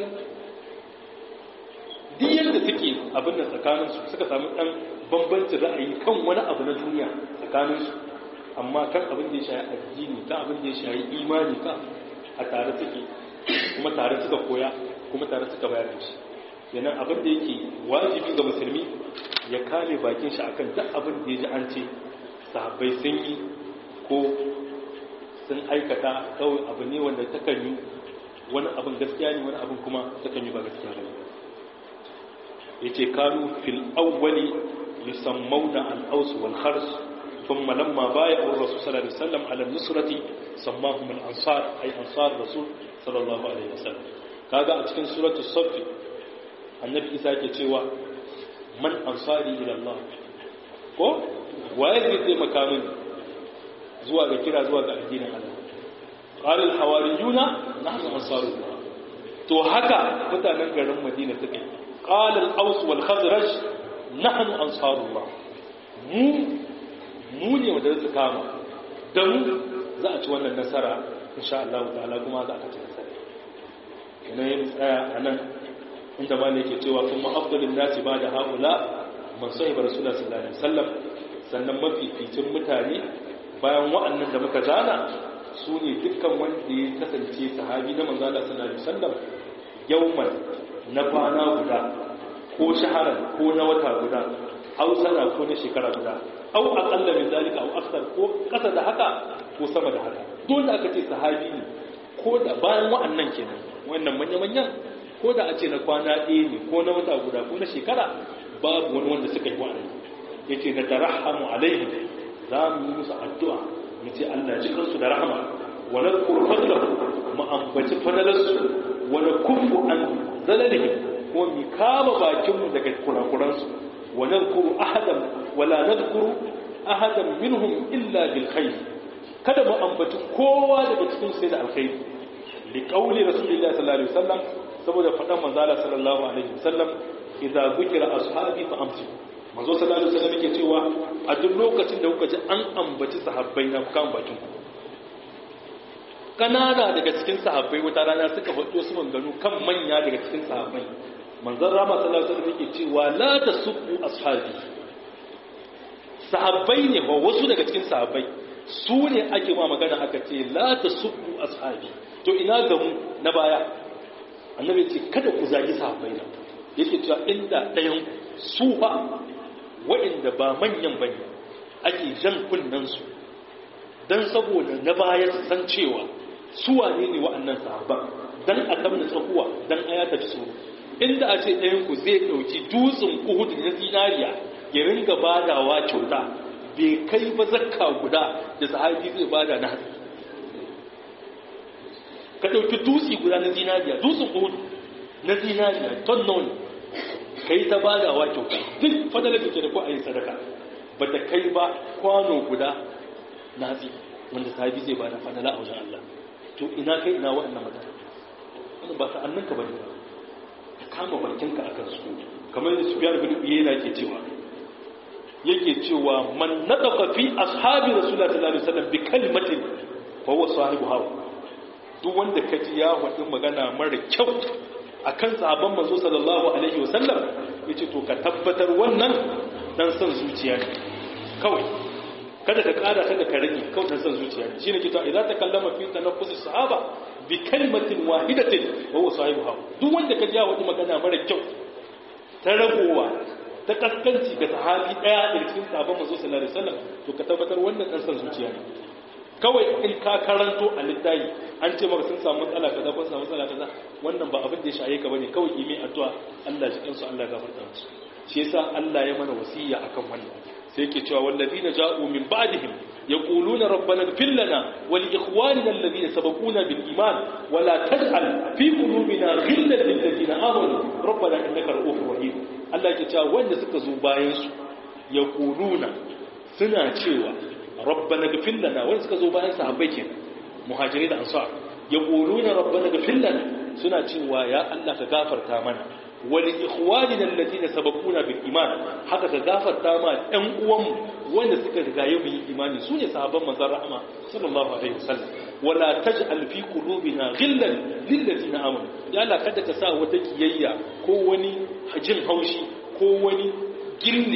S1: yadda suke abin da tsakaninsu suka sami ɗan bambancin ra'ayi kan wani abu na duniya tsakaninsu amma kan abin da ya shayi addini kan abin da ya shayi imani ka a tare suke kuma tare suka koya kuma tare suka bayar da shi kenan abin da yake wajibi ga musulmi ya kame bakin shi akan duk abin da ya ji an ce sahabbai sun yi ko sun aikata kawai abu ne wanda takan yi wani abin gaskiya ne wani abin kuma takan yi ba gaskiya ba yace kanu fil awwali yusammuna al-aws wal khars thumma lamma bai'u ar-rasul sallallahu alaihi wasallam ala an-nusrati sammahum al-ansar ay ansar rasul sallallahu alaihi wasallam kaga a cikin suratul saff annabi isa ke cewa man ansari ila Allah ko waye zai taimaka mini zuwa ga kira zuwa ga addinin Allah qala al-hawariyuna nahnu ansarullah to haka mutanen garin Madina suke qala al-aws wal khazraj nahnu ansarullah mu ne wanda su kama dan za a ci wannan nasara insha Allah ta'ala kuma za a ci nasara kana yin tsaya anan inda ma ne ke cewa kuma afdalin nasi ba da haula man sahiba rasulullah sallallahu alaihi wasallam sannan mafificin mutane bayan wa'annan da muka zana su ne dukkan wanda ya kasance sahabi na manzo Allah sallallahu alaihi wasallam yawman na kwana guda ko shaharan ko na wata guda aw sana ko na shekara guda aw aqalla min zalika aw akthar ko kasa da haka ko sama da haka dole aka ce sahabi ne ko da bayan wa'annan kenan wannan manyan ko da a ce na kwana ɗaya ne ko na wata guda ko na shekara babu wani wanda suka yi wa'annan ya ce na tarahamu alaihim za mu yi musu addu'a mu ce Allah ji kansu da rahama wa na kurfadlahu mu ambaci fadalarsu wa na kufu an zalalihim ko mu kama bakinmu daga kurakuransu wa na kuru ahadan wala na kuru ahadan minhum illa bil khair kada mu ambaci kowa daga cikin sai da alkhairi li qawli rasulillahi sallallahu alaihi wasallam saboda faɗan manzala sallallahu alaihi wasallam idza zikira ashabi fa amsi manzo sallallahu alaihi wasallam yake cewa a duk lokacin da kuka ji an ambaci sahabbai na kan bakin ku kanana daga cikin sahabbai wata rana suka faɗo su manganu kan manya daga cikin sahabbai manzon rama sallallahu alaihi wasallam yake cewa la tasubbu ashabi sahabbai ne ba wasu daga cikin sahabbai su ne ake ma magana aka ce la tasubbu ashabi to ina ga mu na baya annabi ce kada ku zagi sahabbai na yake cewa inda ɗayan su ba waɗanda ba manyan bane ake jan kunnen su dan saboda na baya su san cewa su wane ne wa'annan sahabban dan a kamna tsakuwa dan ayata su inda a ce ɗayan ku zai ɗauki dutsen Uhud na zinariya ya ringa badawa kyauta bai kai ba zakka guda da sahabi zai bada na hatsi ka ɗauki dutse guda na zinariya dutsen Uhud na zinariya ton nawa kai ta badawa kyauta duk fadalar da ke da ko a yi sadaka ba ta kai ba kwano guda nazi wanda sahabi zai bada fadala a wajen Allah to ina kai ina waɗannan mutane wannan ba sa'annin ka bane ka kama bakinka akan su kamar da Sufyan bin Uyayna yake cewa man nataqa fi ashabi rasulullahi sallallahu alaihi wasallam bi kalimatin fa huwa sahibu hawa duk wanda kaji ya faɗi magana mara kyau akan sahabban manzo sallallahu alaihi wasallam yace to ka tabbatar wannan dan san zuciya ne kawai kada ka kada kada ka rage kawai dan san zuciya ne shine kita idza takallama fi tanaffus sahaba bi kalimatin wahidatin fa huwa sahibu hawa duk wanda kaji ya faɗi magana mara kyau ta ragowa ta kaskanci ga sahabi daya da cikin sahabban manzo sallallahu alaihi wasallam to ka tabbatar wannan dan san zuciya ne kawai in ka karanto a littafi an ce maka sun samu matsala kaza ko samu matsala kaza wannan ba abin da ya shaye ka bane kawai yi mai addu'a Allah ya kansu Allah ya gafarta musu shi yasa Allah ya mana wasiya akan wannan sai yake cewa walladina ja'u min ba'dihim yaquluna rabbana ighfir lana wa li ikhwanina alladhina sabaquna bil iman wa la taj'al fi qulubina ghillan lil ladina amanu rabbana innaka ra'ufur rahim Allah yake cewa wanda suka zo bayan su yaquluna suna cewa rabbana ighfir lana wanda suka zo bayan sahabbai kenan muhajirai da ansar yaquluna rabbana ighfir lana suna cewa ya Allah ka gafarta mana wal ikhwanina alladhina sabaquna bil iman haka ka gafarta ma ɗan uwanmu wanda suka riga yi imani sune sahabban manzon rahama sallallahu alaihi wasallam wala taj'al fi qulubina ghillan lil ladina amanu ya Allah kada ka sa wata kiyayya ko wani hajin haushi ko wani gilli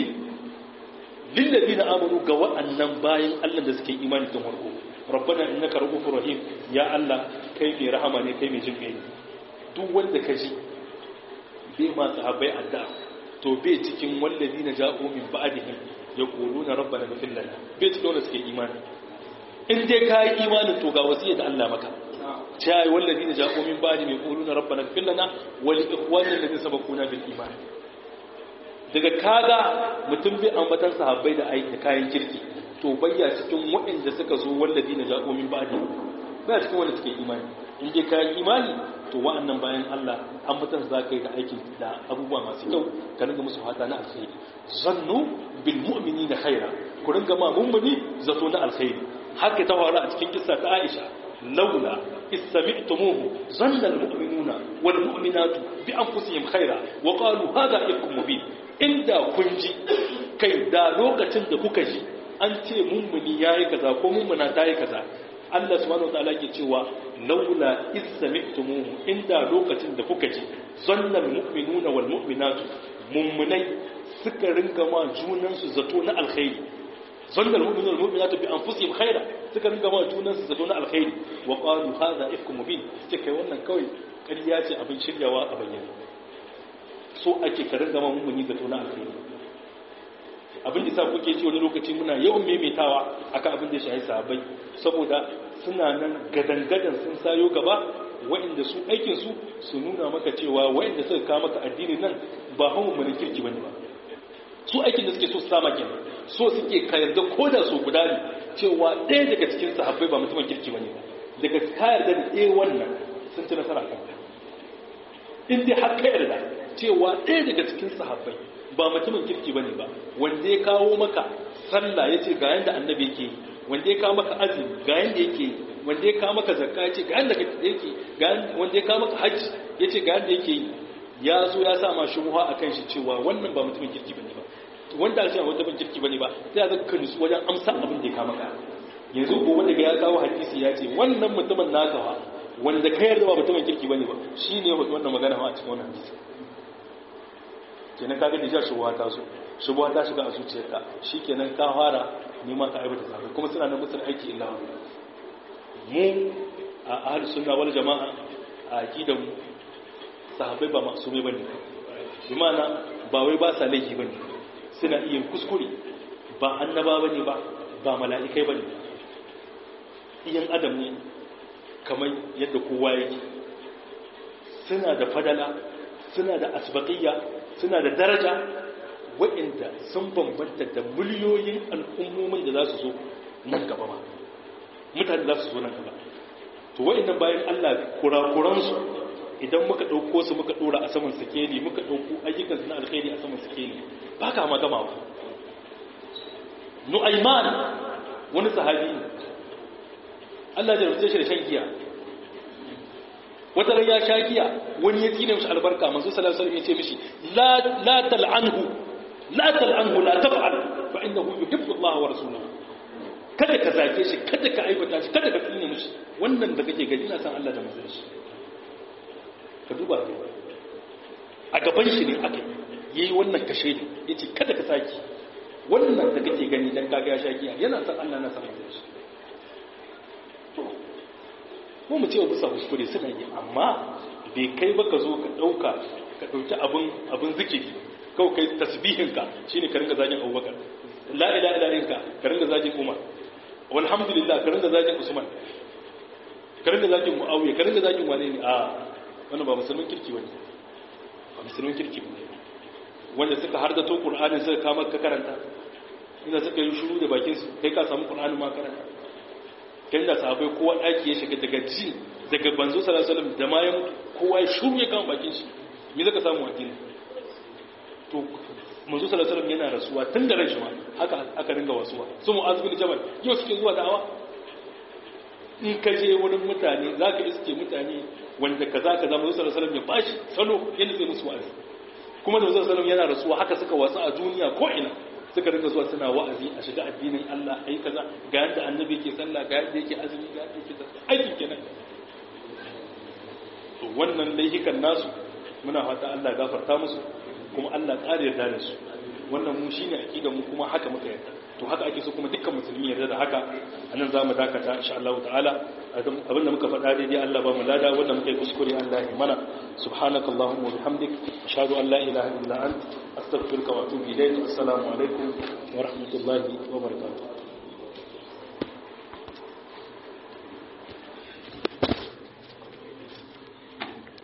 S1: lil ladina amanu ga wa'annan bayin Allah da suke imani tun farko rabbana innaka ra'ufur rahim ya Allah kai mai rahama ne kai mai jin kai duk wanda ka ji bai ma sahabbai addu'a to bai cikin walladina ja'u min ba'dihim yaquluna rabbana ighfir lana bai cikin wanda suke imani in dai kai imanin to ga wasiyya da Allah maka cewa walladina ja'u min ba'dihim yaquluna rabbana ighfir lana wa li ikhwanina alladhina sabaquna bil iman daga kaga mutum bai ambatan sahabbai da aiki kayan kirki to bayya cikin waɗanda suka zo walladina ja'u min ba'dihim ba cikin wanda suke imani in dai kai imani to wa'annan bayan Allah an mutan za ka yi da aikin da abubuwa masu kyau ka ringa musu fata na alkhairi zannu bil mu'minina khaira ku ringa ma mu'mini zato na alkhairi haka ta faru a cikin kissa ta Aisha laula istami'tumuhu zanna al mu'minuna wal mu'minatu bi anfusihim khaira wa qalu hadha ifkum mubin inda kun ji kai da lokacin da kuka ji an ce mu'mini yayi kaza ko mu'mina ta yi kaza Allah subhanahu wataala ke cewa laula istami'tumuhu inda lokacin da kuka ji zannal mu'minuna wal mu'minatu mummunai suka ringa ma junan su zato na alkhairi zannal mu'minuna wal mu'minatu bi anfusihim khaira suka ringa ma junan su zato na alkhairi wa qalu hadha ifkum mubin sai kai wannan kawai ƙarya ce abin shiryawa a bayyane so ake ka ringa ma mummuni zato na alkhairi abin da sa kuke ji wani lokaci muna yawan maimaitawa akan abin da ya shahi sahabbai saboda suna nan gadangadan sun sayo gaba waɗanda su aikinsu su nuna maka cewa waɗanda suka kawo maka addinin nan ba hawan mulkin kirki bane ba su aikin da suke so su sama kenan so suke ka yarda ko da so guda ne cewa ɗaya daga cikin sahabbai ba mutumin kirki bane ba daga ka yarda da ɗaya wannan sun ci nasara kan ka in dai har ka yarda cewa ɗaya daga cikin sahabbai ba mutumin kirki bane ba wanda ya kawo maka sallah yace ga yanda annabi yake yi wanda ya kawo maka azumi ga yanda yake yi wanda ya kawo maka zakka yace ga yanda yake wanda ya kawo maka hajji yace ga yanda yake yi ya zo ya sa ma shubha akan shi cewa wannan ba mutumin kirki bane ba wanda ya ce wanda ban kirki bane ba sai ya zaka nutsu wajen amsa abin da ya kawo maka yanzu gobe daga ya kawo hadisi ya ce wannan mutumin naka fa wanda ka yarda ba mutumin kirki bane ba shine wannan magana ma a cikin wannan hadisi kenan kaga da shubha ta so shubha ta shiga a zuciyarka shikenan ka fara neman ka aibata sahabbai kuma suna nan musul aiki illa mu a ahlus sunna wal jamaa a aqidan sahabbai ba masumai bane bi ma'ana ba wai ba sa laifi bane suna iya kuskure ba annaba bane ba mala'ikai bane iyan adam ne kamar yadda kowa yake suna da fadala suna da asbaqiyya suna da daraja waɗanda sun bambanta da miliyoyin al'ummomin da za su zo nan gaba ba mutane za su zo nan gaba to waɗannan bayan Allah kurakuransu idan muka ɗauko su muka ɗora a saman sikeli muka ɗauko ayyukansu na alkhairi a saman sikeli ba ka magama ba. Nu'ayman wani sahabi ne Allah ya rubuce shi da shan giya. Wata ran ya sha giya wani ya tsine mishi albarka manzo sallallahu alaihi wasallam ya ce mishi la tal'anhu la taf'al fa innahu yuhibbu Allah wa rasuluhu. Kada ka zage shi, kada ka aibata shi, kada ka tsine mishi. Wannan da kake gani na san Allah da manzon shi. Ka duba a gaban shi ne aka yi wannan kashe ne yace kada ka saki wannan da kake gani dan kaga ya sha giya yana san Allah na san manzon shi. Ko mu ce wa bisa kuskure suna yi amma bai kai ba ka zo ka ɗauki abin zikiri kawai kai tasbihinka shi ne ka ringa zagin abubakar la'ila ilahinka ka ringa zagin umar walhamdulillah ka ringa zagin usman ka ringa zagin mu'awiyya ka ringa zagin wane ne a wannan ba musulmin kirki wani ba musulmin kirki ba wanda suka hardato qur'anin suka kama ka karanta inda suka yi shuru da bakinsu kai ka samu qur'anin ma karanta kan da sahabbai kowa daki ya shiga daga ji daga banzo sallallahu alaihi wasallam da ma ya mutu kowa ya shuru ya kama bakin shi me zaka samu addini to manzo sallallahu alaihi wasallam yana rasuwa tun da ran shi ma haka aka ringa wasuwa su mu'az bin jabal yau suke zuwa da'awa in ka je wurin mutane zaka iske mutane wanda kaza manzo sallallahu alaihi wasallam ya bashi salo yanda zai musu wa'azi kuma manzo sallallahu alaihi wasallam yana rasuwa haka suka wasu a duniya ko ina suka rinka zuwa suna wa'azi a shiga addinin Allah ayi kaza ga yadda annabi yake sallah ga yadda yake azumi ga yadda yake zakka aikin kenan to wannan laihikan nasu muna fata Allah gafarta musu kuma Allah ƙara yarda da su wannan mu shine aqidar mu kuma haka muka yarda to haka ake so kuma dukkan musulmi yarda da haka anan zamu dakata insha Allah ta'ala abinda muka faɗa daidai Allah ba mu lada wanda muka yi kuskure Allah ya mana subhanakallahumma wa bihamdik ashhadu an la ilaha illa anta astaghfiruka wa atubu ilayk assalamu alaikum wa rahmatullahi wa barakatuh